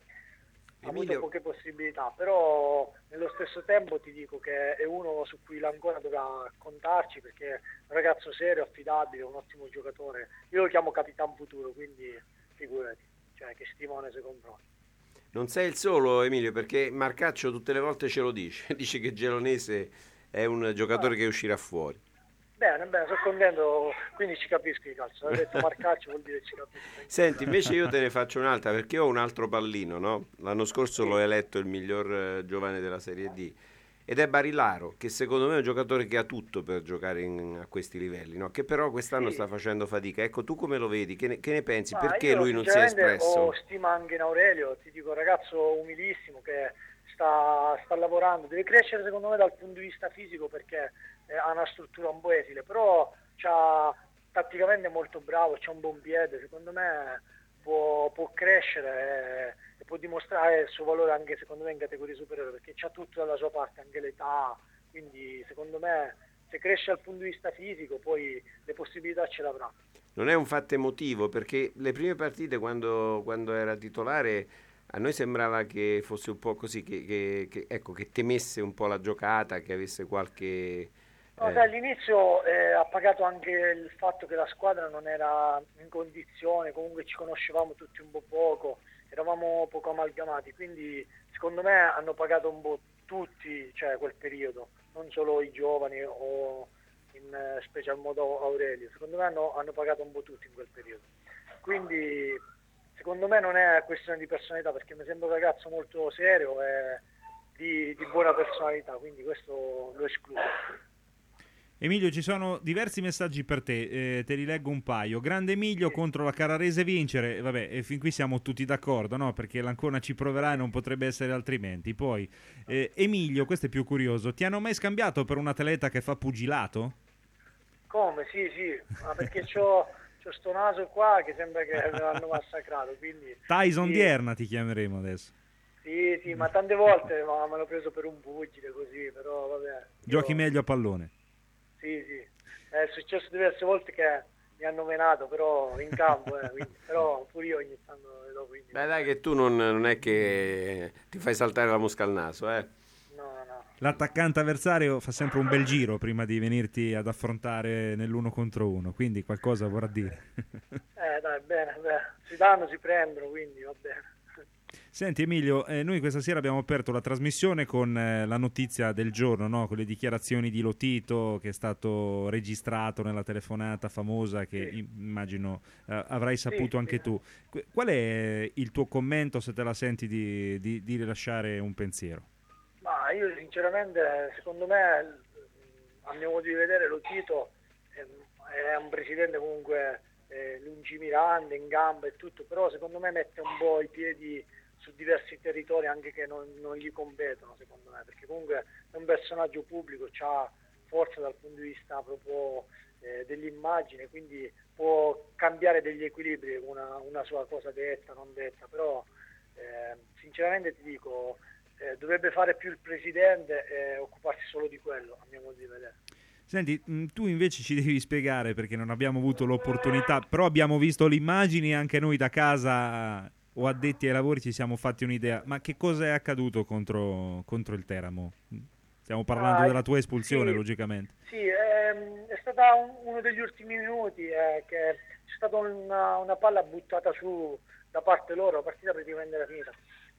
Però nello stesso tempo ti dico che è uno su cui l'Ancona dovrà contarci, perché è un ragazzo serio, affidabile, un ottimo giocatore. Io lo chiamo Capitan Futuro, quindi figurati, cioè che stimone se comprò. Non sei il solo, Emilio, perché Marcaccio tutte le volte ce lo dice, dice che Gelonese è un giocatore che uscirà fuori. Bene, sono contento, quindi ci capisco di calcio. Ho detto Marcaccio, vuol dire ci capisco. Senti, invece io te ne faccio un'altra, perché ho un altro pallino, no? L'anno scorso l'ho eletto il miglior giovane della Serie D, ed è Barilaro, che secondo me è un giocatore che ha tutto per giocare a questi livelli, no? Che però quest'anno sta facendo fatica. Ecco, tu come lo vedi? Che ne pensi? Perché lui non si è espresso? Ho stima anche in Aurelio, ti dico, ragazzo umilissimo che sta lavorando, deve crescere secondo me dal punto di vista fisico, perché ha una struttura un po' esile, però tatticamente è molto bravo, c'ha un buon piede, secondo me può crescere e può dimostrare il suo valore anche secondo me in categoria superiore, perché c'ha tutto dalla sua parte, anche l'età, quindi secondo me se cresce dal punto di vista fisico poi le possibilità ce l'avrà. Non è un fatto emotivo, perché le prime partite quando era titolare a noi sembrava che fosse un po' così, che temesse un po' la giocata, che avesse qualche... No, all'inizio ha pagato anche il fatto che la squadra non era in condizione, comunque ci conoscevamo tutti un po' poco, eravamo poco amalgamati, quindi secondo me hanno pagato un po' tutti, cioè quel periodo, non solo i giovani o in special modo Aurelio, secondo me hanno pagato un po' tutti in quel periodo. Quindi secondo me non è questione di personalità, perché mi sembra un ragazzo molto serio e di buona personalità, quindi questo lo escludo. Emilio, ci sono diversi messaggi per te, te li leggo un paio. Grande Emilio, contro la Carrarese vincere, vabbè, e fin qui siamo tutti d'accordo, no? Perché l'Ancona ci proverà e non potrebbe essere altrimenti. Poi, Emilio, questo è più curioso, ti hanno mai scambiato per un atleta che fa pugilato? Come? Sì, ma perché c'ho sto naso qua che sembra che me l'hanno massacrato, quindi... Tyson sì. Dierna ti chiameremo adesso. Sì, ma tante volte mi hanno preso per un pugile così, però vabbè. Giochi meglio a pallone. Sì, è successo diverse volte che mi hanno menato, però in campo, quindi, però pure io ogni tanto vedo, quindi... Beh dai, che tu non è che ti fai saltare la mosca al naso, No. L'attaccante avversario fa sempre un bel giro prima di venirti ad affrontare nell'1 contro 1, quindi qualcosa vorrà dire. Dai, bene, si danno, si prendono, quindi va bene. Senti Emilio, noi questa sera abbiamo aperto la trasmissione con la notizia del giorno, no? Con le dichiarazioni di Lotito, che è stato registrato nella telefonata famosa che immagino avrai saputo anche tu. Qual è il tuo commento, se te la senti, di rilasciare un pensiero? Ma io sinceramente, secondo me, a mio modo di vedere, Lotito è un presidente comunque lungimirante, in gamba e tutto, però secondo me mette un po' i piedi su diversi territori anche che non gli competono, secondo me, perché comunque è un personaggio pubblico, ha forza dal punto di vista proprio dell'immagine, quindi può cambiare degli equilibri una sua cosa detta, non detta, però sinceramente ti dico, dovrebbe fare più il presidente e occuparsi solo di quello, a mio modo di vedere. Senti, tu invece ci devi spiegare, perché non abbiamo avuto l'opportunità, però abbiamo visto le immagini, anche noi da casa o addetti ai lavori ci siamo fatti un'idea. Ma che cosa è accaduto contro il Teramo? Stiamo parlando della tua espulsione, sì, logicamente. Sì, è stata uno degli ultimi minuti che c'è stata una palla buttata su da parte loro, la partita praticamente era finita.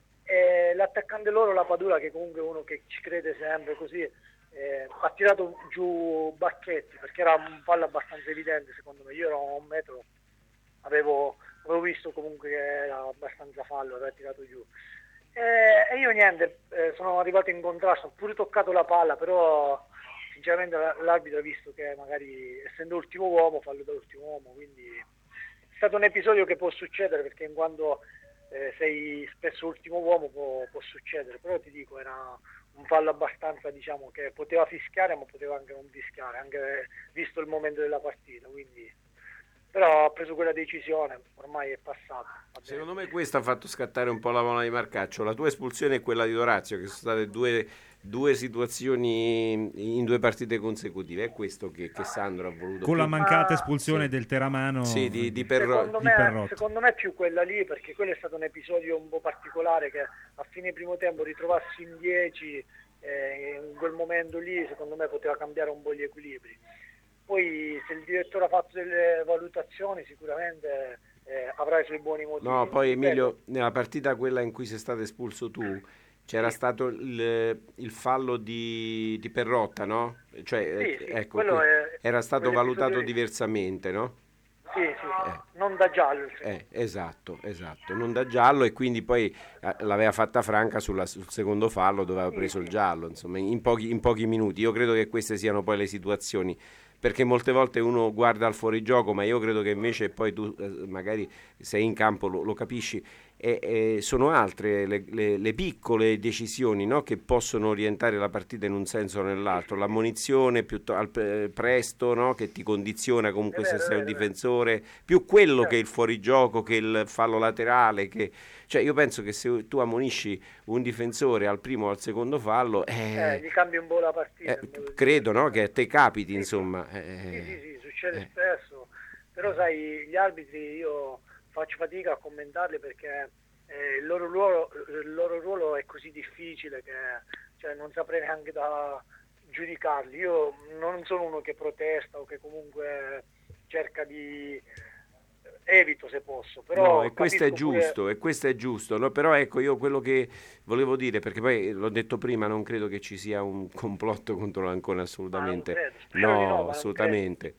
E l'attaccante loro, la Padula, che comunque è uno che ci crede sempre così, ha tirato giù Bacchetti, perché era un fallo abbastanza evidente secondo me. Io ero a 1 metro, avevo visto comunque che era abbastanza fallo, aveva tirato giù e io niente, sono arrivato in contrasto, ho pure toccato la palla, però sinceramente l'arbitro ha visto che magari, essendo ultimo uomo, fallo da ultimo uomo, quindi è stato un episodio che può succedere, perché in quanto sei spesso ultimo uomo può succedere, però ti dico, era un fallo abbastanza, diciamo, che poteva fischiare ma poteva anche non fischiare, anche visto il momento della partita, quindi però ha preso quella decisione, ormai è passata. Secondo me questo ha fatto scattare un po' la molla di Marcaccio. La tua espulsione e quella di Dorazio, che sono state due situazioni in 2 partite consecutive, è questo che Sandro ha voluto. Con la mancata espulsione del Teramano, di Perrotta. Secondo me è più quella lì, perché quello è stato un episodio un po' particolare, che a fine primo tempo ritrovarsi in 10 in quel momento lì, secondo me poteva cambiare un po' gli equilibri. Poi se il direttore ha fatto delle valutazioni sicuramente avrà i suoi buoni motivi. No, poi Emilio, nella partita quella in cui sei stato espulso tu, c'era stato il fallo di Perrotta, no? Cioè, ecco, era stato valutato diversamente, no? Sì, non da giallo. Esatto, non da giallo, e quindi poi l'aveva fatta franca sul secondo fallo, dove aveva preso il giallo, insomma, in pochi minuti. Io credo che queste siano poi le situazioni, perché molte volte uno guarda al fuorigioco, ma io credo che invece poi tu magari sei in campo, lo capisci, e sono altre le piccole decisioni, no, che possono orientare la partita in un senso o nell'altro. L'ammonizione presto, no, che ti condiziona comunque se sei un difensore, più quello che il fuorigioco, che il fallo laterale, cioè io penso che se tu ammonisci un difensore al primo o al secondo fallo, gli cambi un po' la partita. Credo, no, che a te capiti, insomma. Sì, succede spesso, però sai, gli arbitri io faccio fatica a commentarli, perché il loro ruolo è così difficile che, cioè, non saprei neanche da giudicarli. Io non sono uno che protesta o che comunque cerca di evito se posso, però no, e questo è giusto, no? Però ecco, io quello che volevo dire, perché poi l'ho detto prima, non credo che ci sia un complotto contro l'Ancona, assolutamente. No, assolutamente.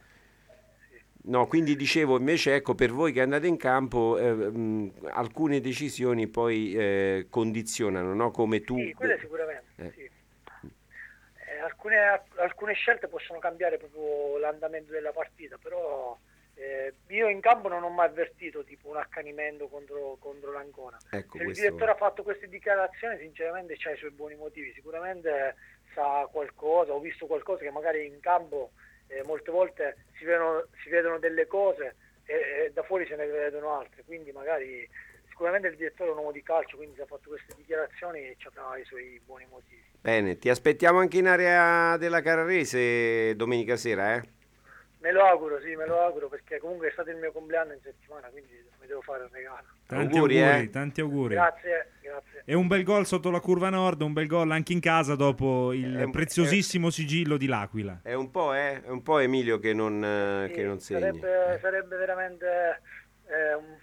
No, quindi dicevo, invece, ecco, per voi che andate in campo, alcune decisioni poi condizionano, no? Come tu. Sì, quelle sicuramente, sì. Alcune scelte possono cambiare proprio l'andamento della partita, però io in campo non ho mai avvertito tipo un accanimento contro l'Ancona. Ecco, se il direttore ha fatto queste dichiarazioni, sinceramente c'ha i suoi buoni motivi, sicuramente sa qualcosa, ho visto qualcosa che magari in campo molte volte si vedono delle cose e da fuori se ne vedono altre, quindi magari sicuramente il direttore è un uomo di calcio, quindi se ha fatto queste dichiarazioni avrà i suoi buoni motivi. Bene, ti aspettiamo anche in area della Carrarese domenica sera, Me lo auguro, perché comunque è stato il mio compleanno in settimana, quindi mi devo fare il regalo. Tanti auguri. Grazie. E un bel gol sotto la curva nord, un bel gol anche in casa dopo il preziosissimo sigillo di L'Aquila. È un po', Emilio, che non segni. Sarebbe veramente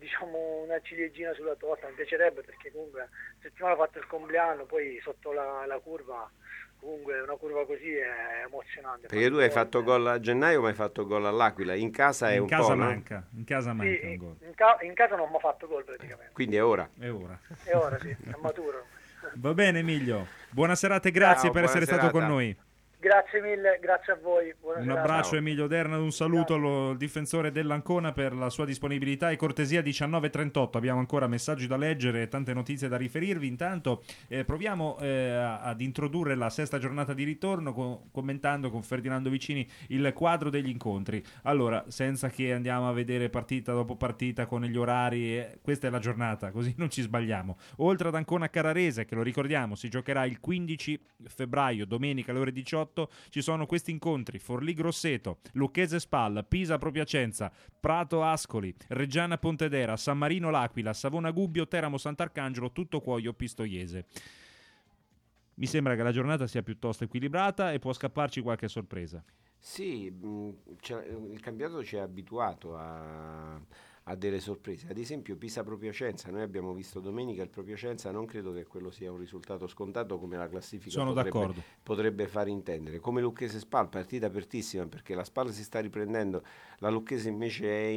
diciamo una ciliegina sulla torta, mi piacerebbe, perché comunque settimana ho fatto il compleanno, poi sotto la curva, comunque una curva così è emozionante. Perché tu hai fatto gol a gennaio, ma hai fatto gol all'Aquila, in casa è In un casa po', manca, no? in casa manca Sì, un gol. in casa non mi ha fatto gol praticamente. Quindi è ora. È ora. E ora sì, è maturo. Va bene Emilio, buona serata e grazie Ciao, per essere buona stato con serata. noi. Grazie mille, grazie a voi. Buona Un serata. abbraccio Emilio Derna, un saluto al difensore dell'Ancona per la sua disponibilità e cortesia. 19:38, abbiamo ancora messaggi da leggere e tante notizie da riferirvi. Intanto proviamo ad introdurre la sesta giornata di ritorno commentando con Ferdinando Vicini il quadro degli incontri. Allora, senza che andiamo a vedere partita dopo partita con gli orari, questa è la giornata, così non ci sbagliamo. Oltre ad Ancona Carrarese, che lo ricordiamo si giocherà il 15 febbraio, domenica alle ore 18, ci sono questi incontri: Forlì Grosseto, Lucchese Spal, Pisa Pro Piacenza, Prato Ascoli, Reggiana Pontedera, San Marino L'Aquila, Savona Gubbio, Teramo Sant'Arcangelo, Tuttocuoio Pistoiese. Mi sembra che la giornata sia piuttosto equilibrata e può scapparci qualche sorpresa. Sì, il campionato ci ha abituato a delle sorprese. Ad esempio Pisa Pro Piacenza, noi abbiamo visto domenica il Pro Piacenza, non credo che quello sia un risultato scontato come la classifica potrebbe far intendere. Come Lucchese Spal, partita apertissima, perché la Spal si sta riprendendo, la Lucchese invece è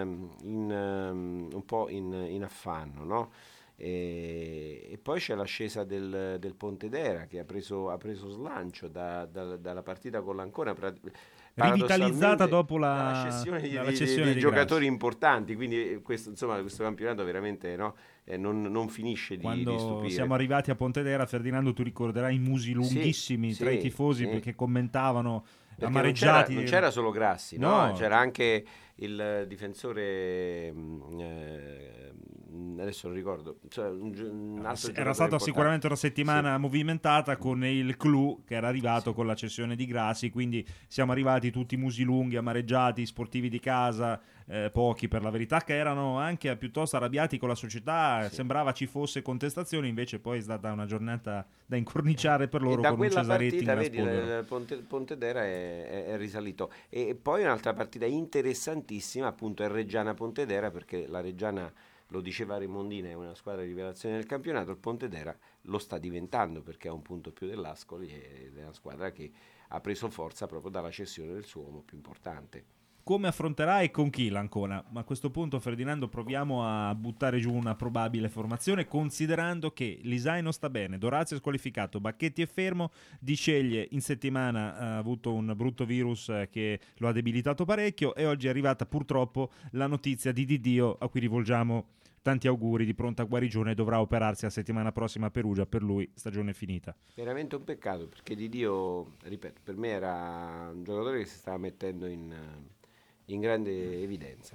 un po' in affanno, no? E poi c'è l'ascesa del Pontedera, che ha preso slancio dalla partita con l'Ancona, Rivitalizzata dopo la cessione di giocatori importanti, quindi questo campionato veramente non finisce di Quando stupire. siamo arrivati a Pontedera, Ferdinando, tu ricorderai i musi lunghissimi tra i tifosi che commentavano amareggiati. Non c'era solo Grassi, no? C'era anche il difensore, adesso non ricordo, un altro era stata sicuramente una settimana movimentata con il clou che era arrivato con la cessione di Grassi, quindi siamo arrivati tutti musi lunghi, amareggiati, sportivi di casa, pochi per la verità, che erano anche piuttosto arrabbiati con la società, sembrava ci fosse contestazione, invece poi è stata una giornata da incorniciare per loro, con un Cesaretti nella spolvera. Il Pontedera è risalito. E poi un'altra partita interessantissima appunto è Reggiana Pontedera, perché la Reggiana, lo diceva Remondina, è una squadra di rivelazione del campionato. Il Pontedera lo sta diventando, perché ha un punto più dell'Ascoli ed è una squadra che ha preso forza proprio dalla cessione del suo uomo più importante. Come affronterà e con chi l'Ancona? Ma a questo punto, Ferdinando, proviamo a buttare giù una probabile formazione, considerando che Lisai non sta bene, Dorazio è squalificato, Bacchetti è fermo, Di Ceglie in settimana ha avuto un brutto virus che lo ha debilitato parecchio, e oggi è arrivata purtroppo la notizia di Didio, a cui rivolgiamo tanti auguri di pronta guarigione. Dovrà operarsi la settimana prossima a Perugia, per lui stagione finita. Veramente un peccato, perché Didio, ripeto, per me era un giocatore che si stava mettendo in grande evidenza.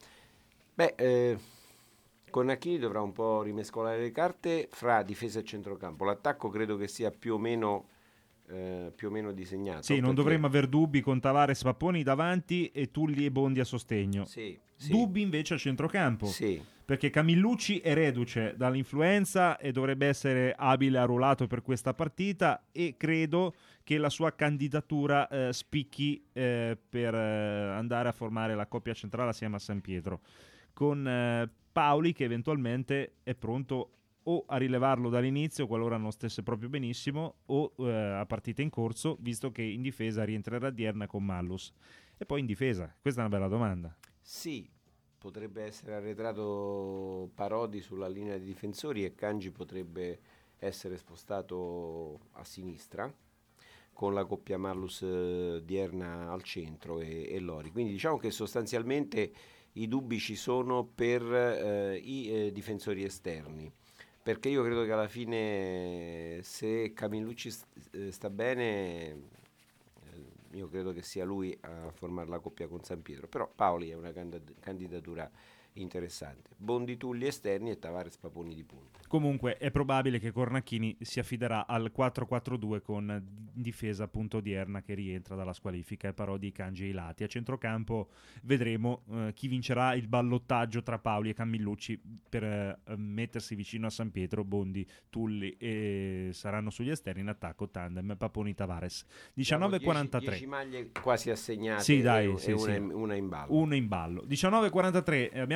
Connacchini dovrà un po' rimescolare le carte fra difesa e centrocampo. L'attacco credo che sia più o meno disegnato. Sì, non dovremmo aver dubbi con Tavares, Papponi davanti e Tulli e Bondi a sostegno. Sì. Dubbi invece a centrocampo. Sì. Perché Camillucci è reduce dall'influenza e dovrebbe essere abile a ruolato per questa partita, e credo che la sua candidatura spicchi per andare a formare la coppia centrale assieme a San Pietro, con Paoli che eventualmente è pronto o a rilevarlo dall'inizio qualora non stesse proprio benissimo, o a partita in corso, visto che in difesa rientrerà Dierna con Mallus. E poi in difesa, questa è una bella domanda. Sì, potrebbe essere arretrato Parodi sulla linea dei difensori e Cangi potrebbe essere spostato a sinistra, con la coppia Mallus-Dierna al centro e Lori. Quindi diciamo che sostanzialmente i dubbi ci sono per i difensori esterni, perché io credo che alla fine, se Camillucci sta bene, io credo che sia lui a formare la coppia con San Pietro, però Paoli è una candidatura interessante. Bondi, Tulli esterni e Tavares, Paponi di punta. Comunque è probabile che Cornacchini si affiderà al 4-4-2 con difesa appunto Dierna che rientra dalla squalifica e Parodi, Cangi ai lati. A centrocampo vedremo chi vincerà il ballottaggio tra Paoli e Camillucci per mettersi vicino a San Pietro. Bondi, Tulli e saranno sugli esterni, in attacco tandem Paponi, Tavares. 19:43. 10 maglie quasi assegnate. Sì, dai, una in ballo. Uno in ballo. 19:43. Abbiamo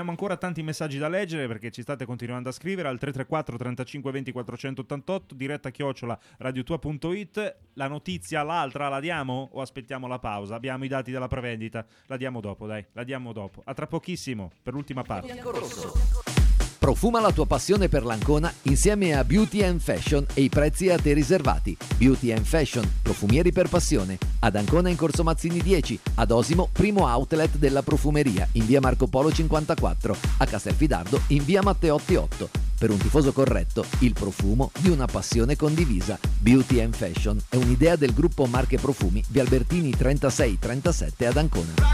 abbiamo ancora tanti messaggi da leggere perché ci state continuando a scrivere al 334 35 20 488, diretta @radiotua.it. La notizia, l'altra, la diamo o aspettiamo la pausa? Abbiamo i dati della prevendita, la diamo dopo, dai, la diamo dopo. A tra pochissimo per l'ultima parte. Profuma la tua passione per l'Ancona insieme a Beauty and Fashion e i prezzi a te riservati. Beauty and Fashion, profumieri per passione. Ad Ancona in Corso Mazzini 10, ad Osimo, primo outlet della profumeria in via Marco Polo 54, a Castelfidardo in via Matteotti 8. Per un tifoso corretto, il profumo di una passione condivisa. Beauty and Fashion è un'idea del gruppo Marche Profumi via Albertini 36-37 ad Ancona.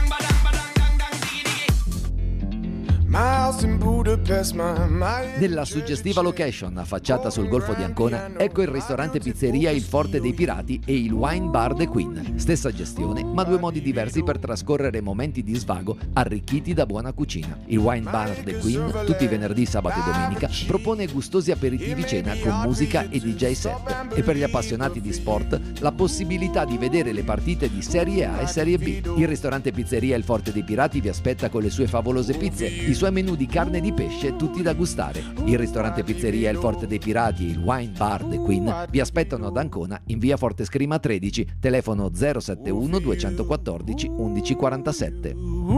Nella suggestiva location affacciata sul Golfo di Ancona, ecco il ristorante pizzeria Il Forte dei Pirati e il Wine Bar The Queen. Stessa gestione, ma due modi diversi per trascorrere momenti di svago arricchiti da buona cucina. Il Wine Bar The Queen, tutti i venerdì, sabato e domenica, propone gustosi aperitivi cena con musica e DJ set. E per gli appassionati di sport, la possibilità di vedere le partite di Serie A e Serie B. Il ristorante pizzeria Il Forte dei Pirati vi aspetta con le sue favolose pizze, i suoi menù di carne e di pesce tutti da gustare. Il ristorante pizzeria Il Forte dei Pirati e il Wine Bar The Queen vi aspettano ad Ancona in via Forte Scrima 13, telefono 071 214 1147.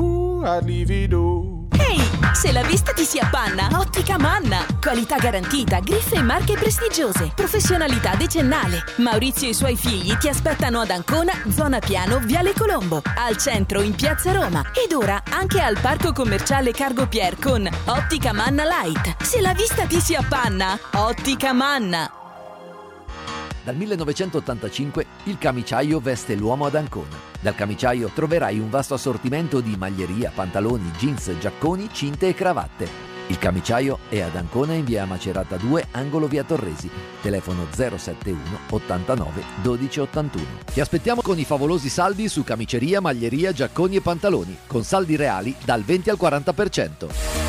Ehi, se la vista ti si appanna, Ottica Manna. Qualità garantita, griffe e marche prestigiose, professionalità decennale. Maurizio e i suoi figli ti aspettano ad Ancona, zona Piano, Viale Colombo, al centro in Piazza Roma ed ora anche al Parco Commerciale Cargo Pier con Ottica Manna Light. Se la vista ti si appanna, Ottica Manna. Dal 1985 il camiciaio veste l'uomo ad Ancona. Dal camiciaio troverai un vasto assortimento di maglieria, pantaloni, jeans, giacconi, cinte e cravatte. Il camiciaio è ad Ancona in via Macerata 2, angolo via Torresi. Telefono 071 89 12 81. Ti aspettiamo con i favolosi saldi su camiceria, maglieria, giacconi e pantaloni, con saldi reali dal 20 al 40%.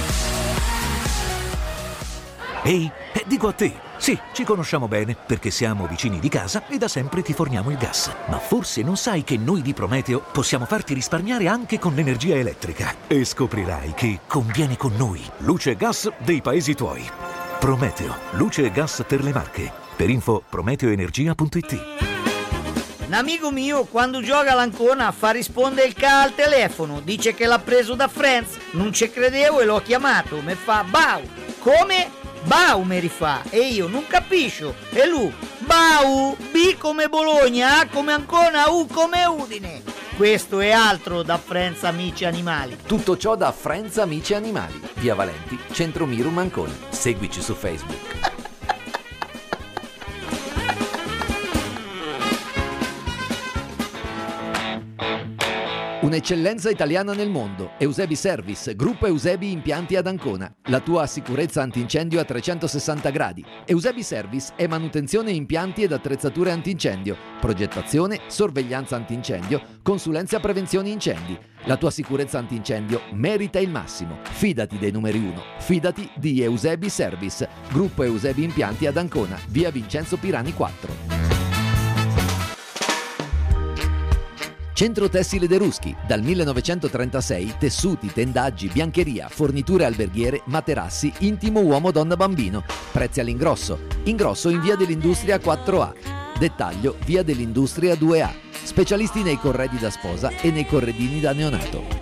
Ehi, dico a te, sì, ci conosciamo bene perché siamo vicini di casa e da sempre ti forniamo il gas. Ma forse non sai che noi di Prometeo possiamo farti risparmiare anche con l'energia elettrica. E scoprirai che conviene con noi. Luce e gas dei paesi tuoi. Prometeo, luce e gas per le Marche. Per info prometeoenergia.it. Un amico mio quando gioca all'Ancona fa rispondere il ca al telefono, dice che l'ha preso da Friends, non ci credevo e l'ho chiamato, mi fa Bau, come? Bau mi rifà, e io non capisco, e lui Bau, B come Bologna, A come Ancona, U come Udine. Questo è altro da Friends Amici Animali. Tutto ciò da Friends Amici Animali, via Valenti, Centro Mirum Ancona. Seguici su Facebook. Un'eccellenza italiana nel mondo. Eusebi Service, gruppo Eusebi Impianti ad Ancona. La tua sicurezza antincendio a 360 gradi. Eusebi Service è manutenzione impianti ed attrezzature antincendio, progettazione, sorveglianza antincendio, consulenza prevenzione incendi. La tua sicurezza antincendio merita il massimo. Fidati dei numeri 1. Fidati di Eusebi Service. Gruppo Eusebi Impianti ad Ancona, via Vincenzo Pirani 4. Centro Tessile De Ruschi, dal 1936, tessuti, tendaggi, biancheria, forniture alberghiere, materassi, intimo uomo, donna, bambino. Prezzi all'ingrosso. Ingrosso in via dell'Industria 4A. Dettaglio via dell'Industria 2A. Specialisti nei corredi da sposa e nei corredini da neonato.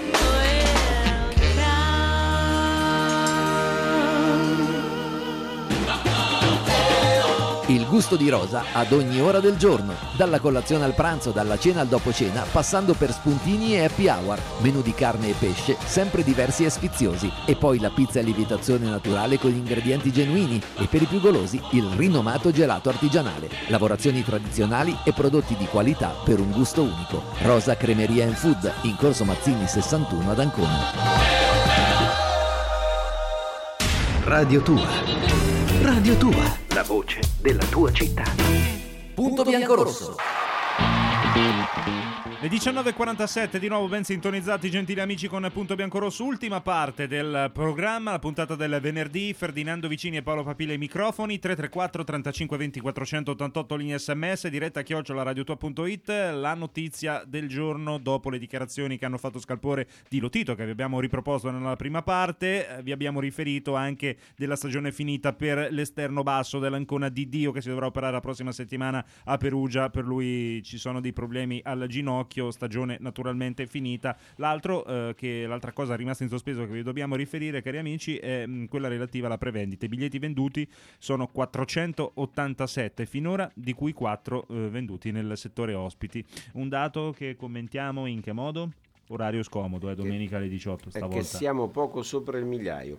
Il gusto di Rosa ad ogni ora del giorno, dalla colazione al pranzo, dalla cena al dopo cena, passando per spuntini e happy hour, menù di carne e pesce, sempre diversi e sfiziosi, e poi la pizza e lievitazione naturale con gli ingredienti genuini e per i più golosi il rinomato gelato artigianale, lavorazioni tradizionali e prodotti di qualità per un gusto unico. Rosa Cremeria and Food, in Corso Mazzini 61 ad Ancona. Radio Tua. Radio Tua, la voce della tua città. Punto bianco rosso. Le 19.47 di nuovo ben sintonizzati, gentili amici, con Punto Biancorosso, ultima parte del programma, la puntata del venerdì. Ferdinando Vicini e Paolo Papile ai microfoni, 334 35 20 488 linee sms, diretta @radiotua.it. La notizia del giorno dopo le dichiarazioni che hanno fatto scalpore di Lotito, che vi abbiamo riproposto nella prima parte. Vi abbiamo riferito anche della stagione finita per l'esterno basso dell'Ancona di Dio, che si dovrà operare la prossima settimana a Perugia. Per lui ci sono dei problemi al ginocchio, stagione naturalmente finita. L'altra cosa rimasta in sospeso che vi dobbiamo riferire, cari amici, è quella relativa alla prevendita. I biglietti venduti sono 487 finora, di cui 4 venduti nel settore ospiti. Un dato che commentiamo in che modo? Orario scomodo, domenica alle 18 stavolta. Perché siamo poco sopra il migliaio.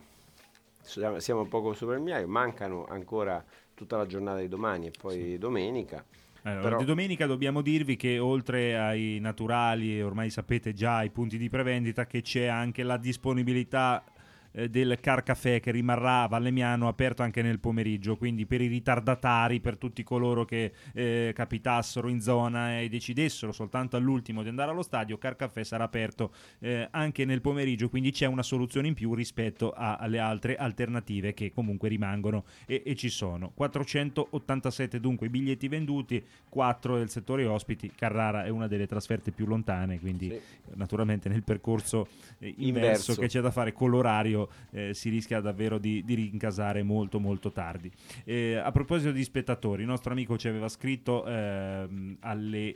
Mancano ancora tutta la giornata di domani e poi domenica. Di domenica dobbiamo dirvi che oltre ai naturali, ormai sapete già, i punti di prevendita, che c'è anche la disponibilità del Car Café, che rimarrà a Valemiano aperto anche nel pomeriggio, quindi per i ritardatari, per tutti coloro che capitassero in zona e decidessero soltanto all'ultimo di andare allo stadio, Car Café sarà aperto anche nel pomeriggio, quindi c'è una soluzione in più rispetto alle altre alternative che comunque rimangono e ci sono. 487 dunque i biglietti venduti, 4 del settore ospiti. Carrara è una delle trasferte più lontane, quindi naturalmente nel percorso inverso che c'è da fare con l'orario si rischia davvero di rincasare molto molto tardi. A proposito di spettatori, il nostro amico ci aveva scritto alle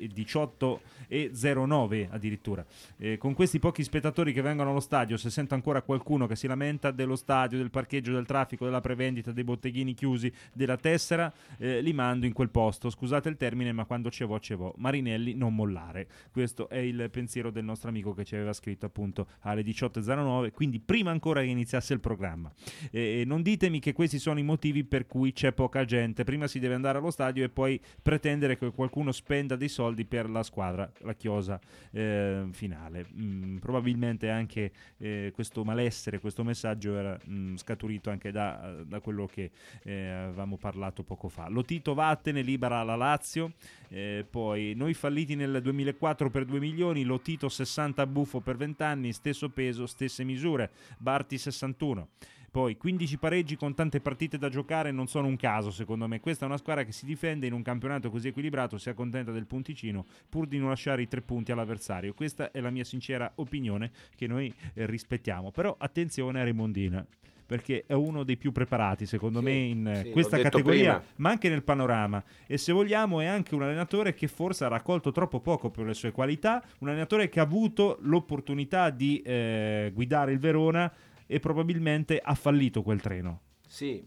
18:09 addirittura, con questi pochi spettatori che vengono allo stadio, se sento ancora qualcuno che si lamenta dello stadio, del parcheggio, del traffico, della prevendita, dei botteghini chiusi, della tessera, li mando in quel posto, scusate il termine, ma quando ce vo, Marinelli non mollare. Questo è il pensiero del nostro amico che ci aveva scritto appunto alle 18:09, quindi prima ancora che iniziasse il programma. Non ditemi che questi sono i motivi per cui c'è poca gente. Prima si deve andare allo stadio e poi pretendere che qualcuno spenda dei soldi per la squadra, la chiosa finale. Probabilmente anche questo malessere, questo messaggio era scaturito anche da quello che avevamo parlato poco fa. Lotito vattene, libera la Lazio. Poi noi falliti nel 2004 per 2 milioni, Lotito 60 buffo per 20 anni, stesso peso, stesse misure, Barti 61. Poi 15 pareggi con tante partite da giocare non sono un caso, secondo me. Questa è una squadra che si difende in un campionato così equilibrato, si accontenta del punticino pur di non lasciare i 3 punti all'avversario. Questa è la mia sincera opinione, che noi rispettiamo. Però attenzione a Remondina, perché è uno dei più preparati secondo me in questa categoria, prima, ma anche nel panorama, e se vogliamo è anche un allenatore che forse ha raccolto troppo poco per le sue qualità, un allenatore che ha avuto l'opportunità di guidare il Verona e probabilmente ha fallito quel treno. Sì,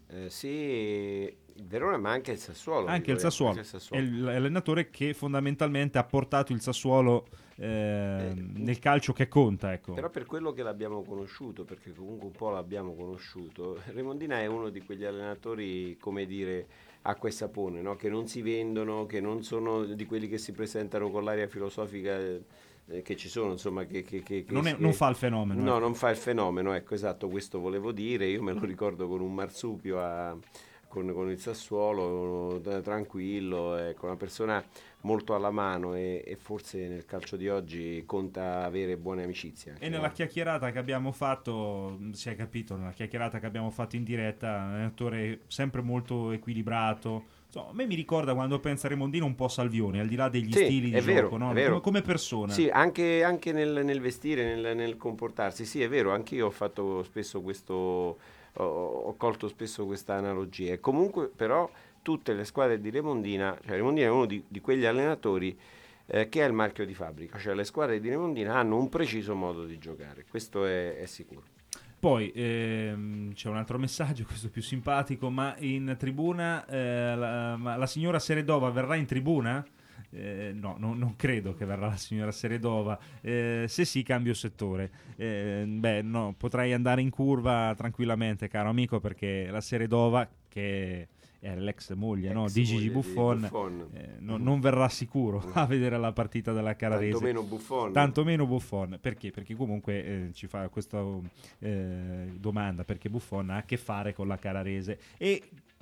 il Verona, ma anche il Sassuolo. Anche il Sassuolo. È l'allenatore che fondamentalmente ha portato il Sassuolo nel calcio che conta, ecco. Però per quello che l'abbiamo conosciuto, perché comunque un po' l'abbiamo conosciuto, Remondina è uno di quegli allenatori, come dire, acqua e sapone, no? Che non si vendono, che non sono di quelli che si presentano con l'aria filosofica che ci sono, insomma, che non fa il fenomeno. No, non fa il fenomeno, ecco, esatto, questo volevo dire. Io me lo ricordo con un marsupio con il Sassuolo, tranquillo, ecco, una persona molto alla mano, e forse nel calcio di oggi conta avere buone amicizie. E nella chiacchierata che abbiamo fatto, si è capito, nella chiacchierata che abbiamo fatto in diretta, un allenatore sempre molto equilibrato. A me mi ricorda, quando pensa a Remondino, un po' Salvione, al di là degli stili di gioco, no? Come persona. Sì, anche nel vestire, nel comportarsi. Sì, è vero, anche io ho fatto spesso ho colto spesso questa analogia. E comunque però tutte le squadre di Remondina, cioè Remondina è uno di quegli allenatori che ha il marchio di fabbrica, cioè le squadre di Remondina hanno un preciso modo di giocare, questo è sicuro. Poi c'è un altro messaggio, questo più simpatico, ma in tribuna la signora Seredova verrà in tribuna? No, non credo che verrà la signora Seredova. Se sì, cambio settore. No, potrei andare in curva tranquillamente, caro amico, perché la Seredova, che è l'ex moglie, no, di Gigi Buffon, non verrà sicuro a vedere la partita della Carrarese. Tanto meno Buffon. Perché? Perché comunque ci fa questa domanda, perché Buffon ha a che fare con la Carrarese. E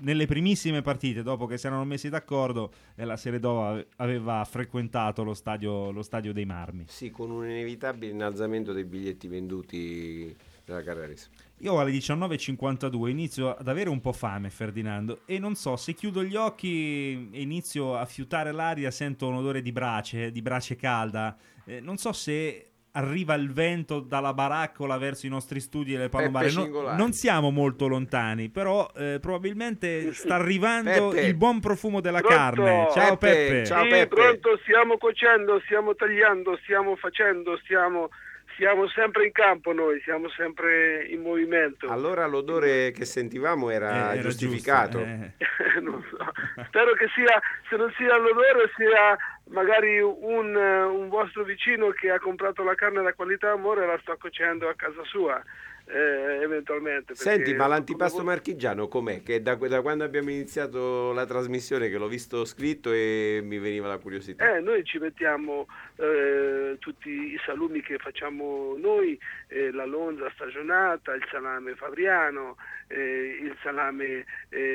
nelle primissime partite, dopo che si erano messi d'accordo, la Serie Do aveva frequentato lo stadio dei Marmi. Sì, con un inevitabile innalzamento dei biglietti venduti dalla Carrarese. Io alle 19.52 inizio ad avere un po' fame, Ferdinando, e non so, se chiudo gli occhi e inizio a fiutare l'aria, sento un odore di brace calda, non so se arriva il vento dalla baraccola verso i nostri studi e le palombare. Non siamo molto lontani, però probabilmente sta arrivando Peppe. il buon profumo della Pronto? carne. Ciao Peppe. Ciao Peppe. Pronto, stiamo cuocendo, stiamo tagliando, stiamo facendo, siamo sempre in campo noi, siamo sempre in movimento. Allora l'odore che sentivamo era giustificato. Non so. Spero che sia, se non sia l'odore, sia magari un vostro vicino che ha comprato la carne da qualità amore e la sta cuocendo a casa sua. Eventualmente. Senti, ma l'antipasto marchigiano com'è? Che da quando abbiamo iniziato la trasmissione che l'ho visto scritto e mi veniva la curiosità. Noi ci mettiamo tutti i salumi che facciamo noi, la lonza stagionata, il salame fabriano, il salame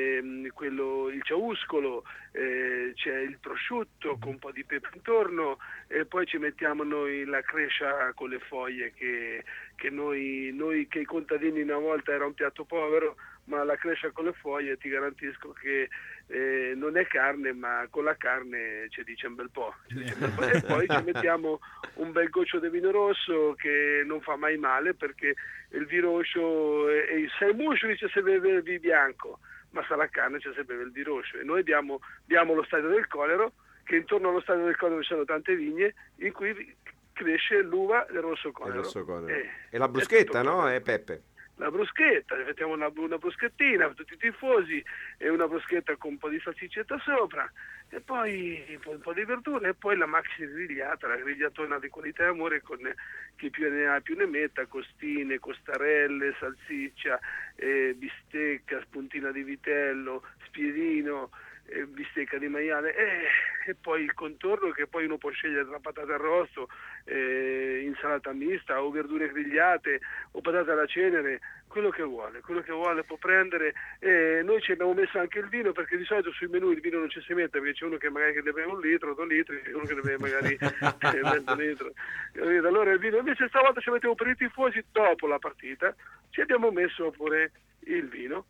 il ciauscolo, c'è il prosciutto con un po' di pepe intorno, e poi ci mettiamo noi la crescia con le foglie che noi che i contadini una volta era un piatto povero, ma la crescia con le foglie ti garantisco che non è carne, ma con la carne ci dice un bel po'. E poi ci mettiamo un bel goccio di vino rosso che non fa mai male, perché il vino rosso se il muscoli ci si beve il vino bianco, ma se la carne ci si beve il vino rosso. E noi abbiamo lo stadio del Colero, che intorno allo stadio del Colero ci sono tante vigne in cui cresce l'uva del rosso Colero. E la bruschetta, no? Peppe? La bruschetta, mettiamo una bruschettina per tutti i tifosi e una bruschetta con un po' di salsiccetta sopra, e poi un po' di verdura, e poi la maxi grigliata, la grigliatona di qualità e amore, con chi più ne ha più ne metta, costine, costarelle, salsiccia, bistecca, spuntina di vitello, spiedino, bistecca di maiale, e poi il contorno, che poi uno può scegliere tra patate arrosto, insalata mista o verdure grigliate o patate alla cenere, quello che vuole può prendere. Noi ci abbiamo messo anche il vino, perché di solito sui menù il vino non ci si mette, perché c'è uno che magari ne beve 1 litro, 2 litri, e uno che ne beve magari mezzo litro. Allora il vino, invece stavolta ci mettiamo per i tifosi dopo la partita, ci abbiamo messo pure il vino,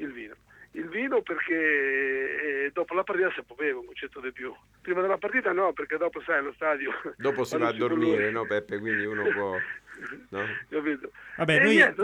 perché dopo la partita si beve un goccetto di più. Prima della partita no, perché dopo sai allo stadio. Dopo si va a dormire, no Peppe? Quindi uno può. No? Capito? Vabbè,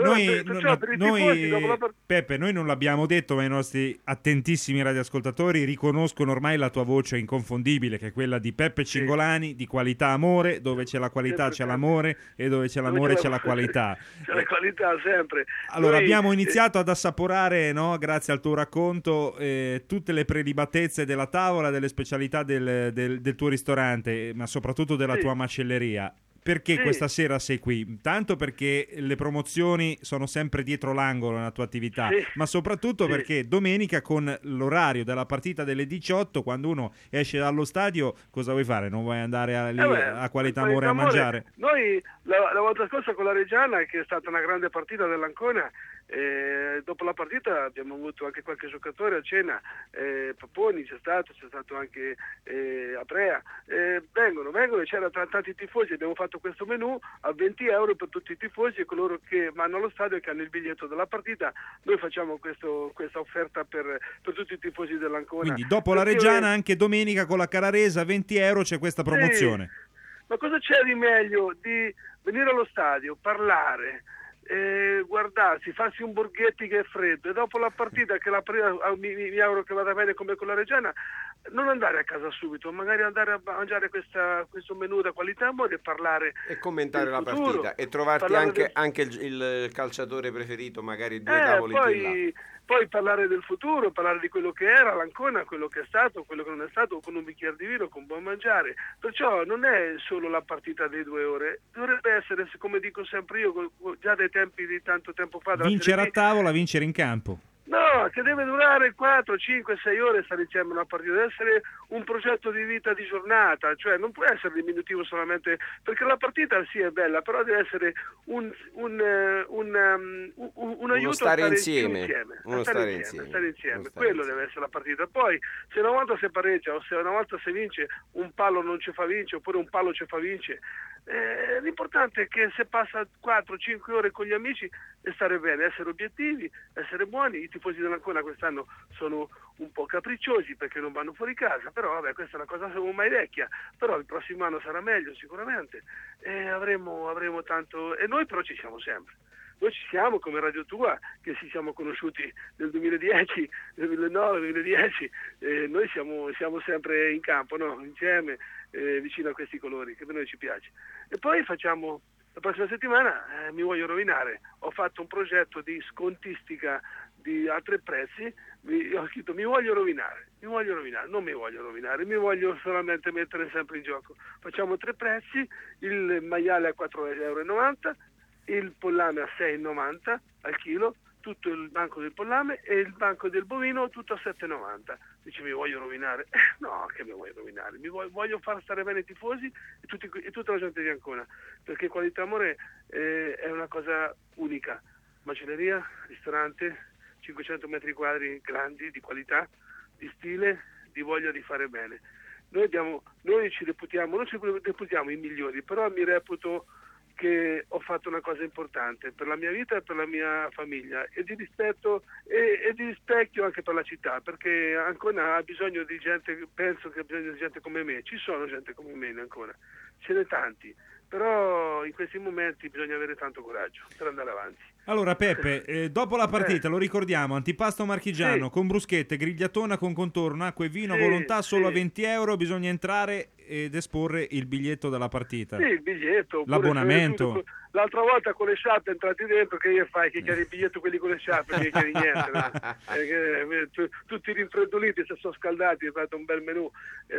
Peppe, noi non l'abbiamo detto, ma i nostri attentissimi radioascoltatori riconoscono ormai la tua voce inconfondibile, che è quella di Peppe Cingolani, di Qualità Amore, dove c'è la qualità c'è l'amore, e dove c'è l'amore c'è la qualità. C'è la qualità sempre. Allora, abbiamo iniziato ad assaporare, no, grazie al tuo racconto, tutte le prelibatezze della tavola, delle specialità del tuo ristorante, ma soprattutto della tua macelleria. Perché questa sera sei qui? Tanto perché le promozioni sono sempre dietro l'angolo nella tua attività, ma soprattutto perché domenica, con l'orario della partita delle 18, quando uno esce dallo stadio, cosa vuoi fare? Non vuoi andare a Qualità Amore a mangiare? Noi la volta scorsa con la Reggiana, che è stata una grande partita dell'Ancona, dopo la partita abbiamo avuto anche qualche giocatore a cena, Paponi c'è stato anche Aprea, vengono e c'erano tanti tifosi. Abbiamo fatto questo menù a 20 euro per tutti i tifosi e coloro che vanno allo stadio e che hanno il biglietto della partita. Noi facciamo questa offerta per tutti i tifosi dell'Ancona. Quindi dopo la Reggiana, anche domenica con la Carrarese a 20 euro c'è questa promozione. Ma cosa c'è di meglio di venire allo stadio, parlare, guardarsi, farsi un borghetti che è freddo, e dopo la partita, che mi auguro che vada bene come con la Reggiana, non andare a casa subito, magari andare a mangiare questo menù da Qualità Amore e parlare e commentare la futuro, partita e trovarti anche il calciatore preferito, magari 2 tavoli più in là. Poi parlare del futuro, parlare di quello che era l'Ancona, quello che è stato, quello che non è stato, con un bicchiere di vino, con buon mangiare. Perciò non è solo la partita dei 2 ore, dovrebbe essere, come dico sempre io, già dai tempi di tanto tempo fa. Vincere a tavola, vincere in campo. No, che deve durare 4, 5, 6 ore stare insieme a una partita, deve essere un progetto di vita di giornata, cioè non può essere diminutivo solamente, perché la partita sì è bella, però deve essere un aiuto stare a stare insieme. stare insieme. Quello deve essere la partita. Poi se una volta si pareggia o se una volta si vince, un palo non ci fa vincere oppure un palo ci fa vincere. L'importante è che se passa 4-5 ore con gli amici e stare bene, essere obiettivi, essere buoni. I tifosi dell'Ancona quest'anno sono un po' capricciosi perché non vanno fuori casa, però vabbè, questa è una cosa ormai vecchia, però il prossimo anno sarà meglio sicuramente e avremo tanto, e noi però ci siamo sempre. Noi ci siamo come Radio Tua, che ci siamo conosciuti nel 2010, nel 2009, 2010, noi siamo sempre in campo, no? Insieme, vicino a questi colori, che a noi ci piace. E poi facciamo, la prossima settimana, mi voglio rovinare, ho fatto un progetto di scontistica a 3 prezzi, ho scritto mi voglio rovinare, non mi voglio rovinare, mi voglio solamente mettere sempre in gioco. Facciamo 3 prezzi, il maiale a 4,90 €, il pollame a 6,90 al chilo, tutto il banco del pollame e il banco del bovino tutto a 7,90. Dice mi voglio rovinare? No, che mi voglio rovinare? Voglio far stare bene i tifosi e tutta la gente di Ancona, perché Qualità Amore è una cosa unica. Macelleria, ristorante, 500 metri quadri grandi, di qualità, di stile, di voglia di fare bene. Noi ci reputiamo, non ci reputiamo i migliori, però mi reputo che ho fatto una cosa importante per la mia vita e per la mia famiglia e di rispetto e di rispecchio anche per la città, perché Ancona ha bisogno di gente, penso che ha bisogno di gente come me, ci sono gente come me in Ancona, ce ne tanti, però in questi momenti bisogna avere tanto coraggio per andare avanti. Allora Peppe, dopo la partita lo ricordiamo, antipasto marchigiano con bruschette, grigliatona con contorno, acqua e vino a volontà solo a 20 €, bisogna entrare ed esporre il biglietto della partita. Sì, il biglietto. L'abbonamento. L'altra volta con le sciarpe entrati dentro, che io fai? Che chiedi il biglietto quelli con le sciarpe, che chiedi niente. No? Tutti rinfreddoliti, si sono scaldati, ho fatto un bel menù e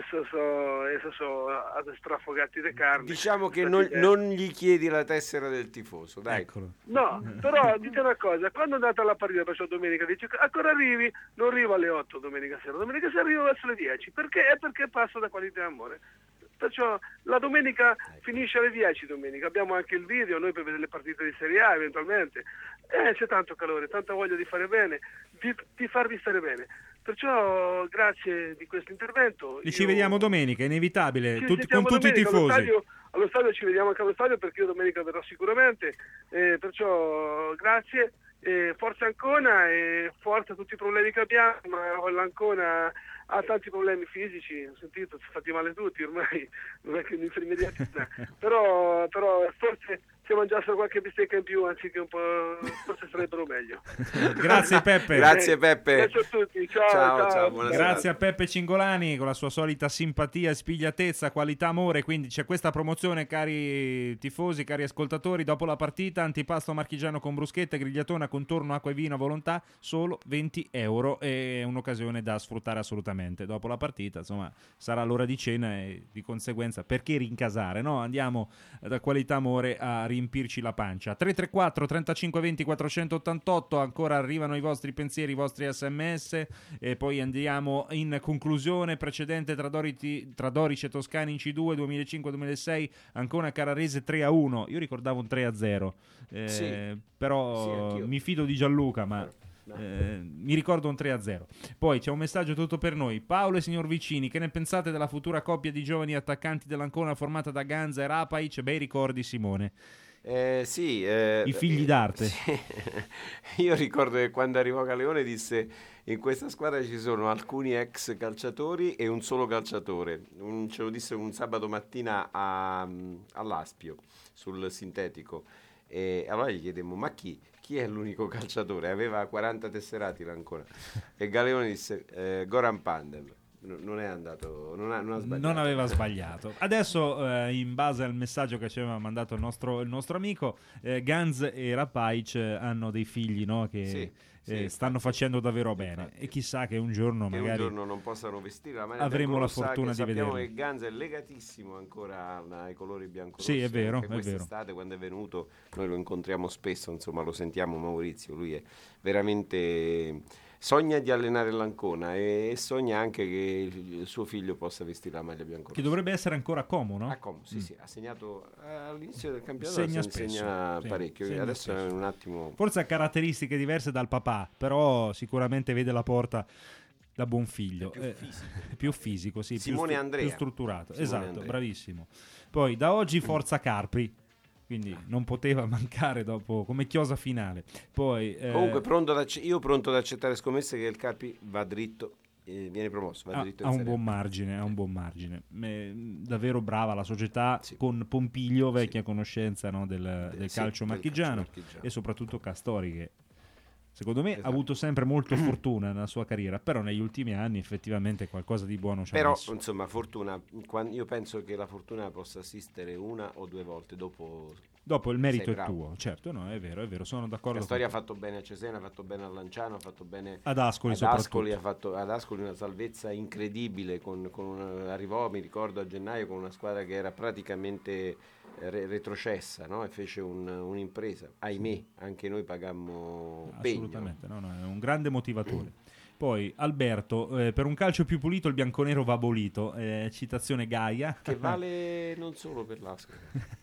sono strafogati di carne. Diciamo che non gli chiedi la tessera del tifoso, dai. Eccolo. No, però dite una cosa, quando è andata la partita perciò domenica, dice ancora arrivi? Non arrivo alle 8 domenica sera arrivo verso le 10, perché? È perché passo da Qualità Amore. Perciò la domenica finisce alle 10 domenica, abbiamo anche il video, noi per vedere le partite di Serie A eventualmente, c'è tanto calore, tanta voglia di fare bene, di farvi stare bene. Perciò grazie di questo intervento. Ci vediamo domenica, inevitabile, con tutti i tifosi. Allo stadio ci vediamo anche allo stadio perché io domenica verrò sicuramente, perciò grazie. Forza Ancona e forza tutti i problemi che abbiamo, ma l'Ancona ha tanti problemi fisici, ho sentito, si fatti male tutti ormai, non è che un'infermieria, però forse se mangiassero qualche bistecca in più anziché un po', forse sarebbero meglio. Grazie Peppe. Grazie Peppe. Grazie a tutti, ciao. Grazie a Peppe Cingolani con la sua solita simpatia e spigliatezza, Qualità Amore, quindi c'è questa promozione, cari tifosi, cari ascoltatori, dopo la partita antipasto marchigiano con bruschette, grigliatona, contorno, acqua e vino a volontà, solo 20 €, è un'occasione da sfruttare assolutamente. Dopo la partita, insomma, sarà l'ora di cena e di conseguenza perché rincasare, no? Andiamo da Qualità Amore a riempirci la pancia. 334 35 20 488, ancora arrivano i vostri pensieri, i vostri sms e poi andiamo in conclusione. Precedente tra Dorice e Toscani in C2 2005-2006, Ancona Carrarese 3-1, io ricordavo un 3-0, però mi fido di Gianluca, ma mi ricordo un 3-0. Poi c'è un messaggio tutto per noi. Paolo e signor Vicini, che ne pensate della futura coppia di giovani attaccanti dell'Ancona formata da Ganza e Rapaic? Bei ricordi, Simone. I figli d'arte. Sì. Io ricordo che quando arrivò Galeone disse: in questa squadra ci sono alcuni ex calciatori e un solo calciatore. Ce lo disse un sabato mattina all'Aspio sul sintetico, e allora gli chiedemmo: ma chi è l'unico calciatore? Aveva 40 tesserati l'Ancona, e Galeone disse Goran Pandev. non è andato, non ha sbagliato. Non aveva sbagliato. Adesso, in base al messaggio che ci aveva mandato il nostro amico, Ganz e Rapaic hanno dei figli, no? Che stanno facendo davvero bene. E chissà che un giorno che magari un giorno non possano vestire la maglia avremo la biancorossa, fortuna di sappiamo vederlo. che Ganz è legatissimo ancora ai colori biancorossi. Sì, è vero, anche è vero. quest'estate, quando è venuto, noi lo incontriamo spesso, insomma, lo sentiamo Maurizio, lui è veramente... Sogna di allenare l'Ancona e sogna anche che il suo figlio possa vestire la maglia biancorossa. Che dovrebbe essere ancora a Como, no? A Como, sì, ha segnato all'inizio del campionato, Segna parecchio. segna Adesso spesso. è un attimo... Forse ha caratteristiche diverse dal papà, però sicuramente vede la porta da buon figlio. Più fisico, sì, Simone Andrea. più strutturato. Simone Esatto, Andrea. bravissimo. Poi da oggi forza Carpi. Quindi non poteva mancare dopo come chiosa finale. Poi Comunque io pronto ad accettare scommesse che il Carpi va dritto, viene promosso, va dritto in ha un Serie A. buon margine. Davvero brava la società, con Pompiglio, vecchia conoscenza, no, del calcio marchigiano, e soprattutto Castori, che secondo me ha avuto sempre molto fortuna nella sua carriera, però negli ultimi anni effettivamente qualcosa di buono ci ha messo. Insomma, fortuna, io penso che la fortuna possa assistere una o due volte dopo il merito sei è bravo. tuo, certo, no, è vero, sono d'accordo. La storia ha fatto bene a Cesena, ha fatto bene a Lanciano, ha fatto bene ad Ascoli, ha fatto ad Ascoli una salvezza incredibile, arrivò, mi ricordo, a gennaio con una squadra che era praticamente retrocessa, no? E fece un'impresa. Ahimè, anche noi pagammo pegno. Assolutamente, no, è un grande motivatore. Poi Alberto, per un calcio più pulito il bianconero va abolito, citazione Gaia. Che vale non solo per l'Ascoli.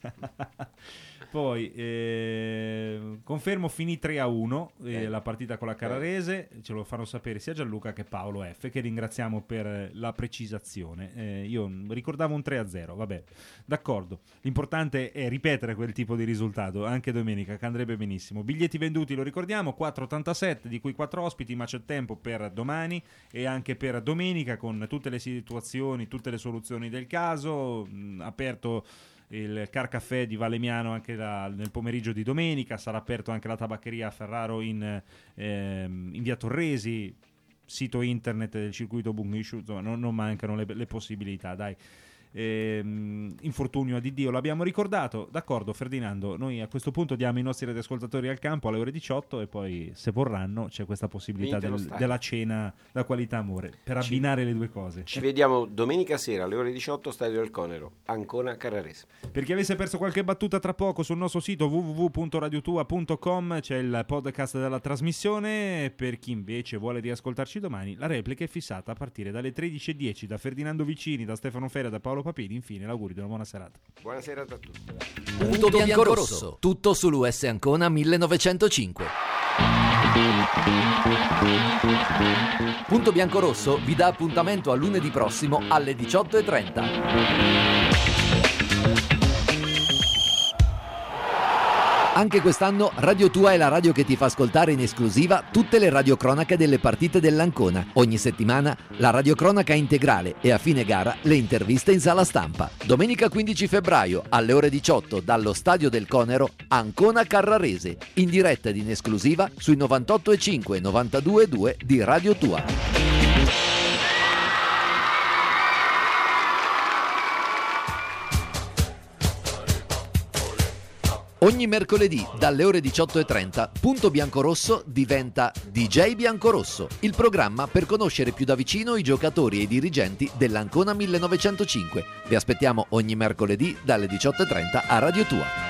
Poi confermo, finì 3-1 la partita con la Carrarese, ce lo fanno sapere sia Gianluca che Paolo F, che ringraziamo per la precisazione. Io ricordavo un 3-0, vabbè, d'accordo. L'importante è ripetere quel tipo di risultato anche domenica, che andrebbe benissimo. Biglietti venduti, lo ricordiamo, 4,87, di cui 4 ospiti, ma c'è tempo per domani e anche per domenica, con tutte le situazioni, tutte le soluzioni del caso. Aperto il Car Caffè di Valemiano anche nel pomeriggio di domenica, sarà aperto anche la tabaccheria a Ferraro in via Torresi, sito internet del circuito Bungisciu, insomma non mancano le possibilità, dai. Infortunio a Dio l'abbiamo ricordato, d'accordo Ferdinando, noi a questo punto diamo i nostri radioascoltatori al campo alle ore 18 e poi se vorranno c'è questa possibilità della cena da qualità amore per abbinare le due cose. Ci vediamo domenica sera alle ore 18, Stadio del Conero, Ancona Carrarese. Per chi avesse perso qualche battuta, tra poco sul nostro sito www.radiotua.com c'è il podcast della trasmissione. Per chi invece vuole riascoltarci domani, la replica è fissata a partire dalle 13:10 da Ferdinando Vicini, da Stefano Feria, da Paolo Papini. Infine l'augurio di una buona serata. Buona serata a tutti. Punto biancorosso, tutto sull'US Ancona 1905. Punto biancorosso vi dà appuntamento a lunedì prossimo alle 18:30. Anche quest'anno Radio Tua è la radio che ti fa ascoltare in esclusiva tutte le radiocronache delle partite dell'Ancona. Ogni settimana la radiocronaca integrale e a fine gara le interviste in sala stampa. Domenica 15 febbraio alle ore 18 dallo Stadio del Conero, Ancona Carrarese, in diretta ed in esclusiva sui 98,5 e 92,2 di Radio Tua. Ogni mercoledì dalle ore 18:30 Punto Biancorosso diventa DJ Biancorosso, il programma per conoscere più da vicino i giocatori e i dirigenti dell'Ancona 1905. Vi aspettiamo ogni mercoledì dalle 18:30 a Radio Tua.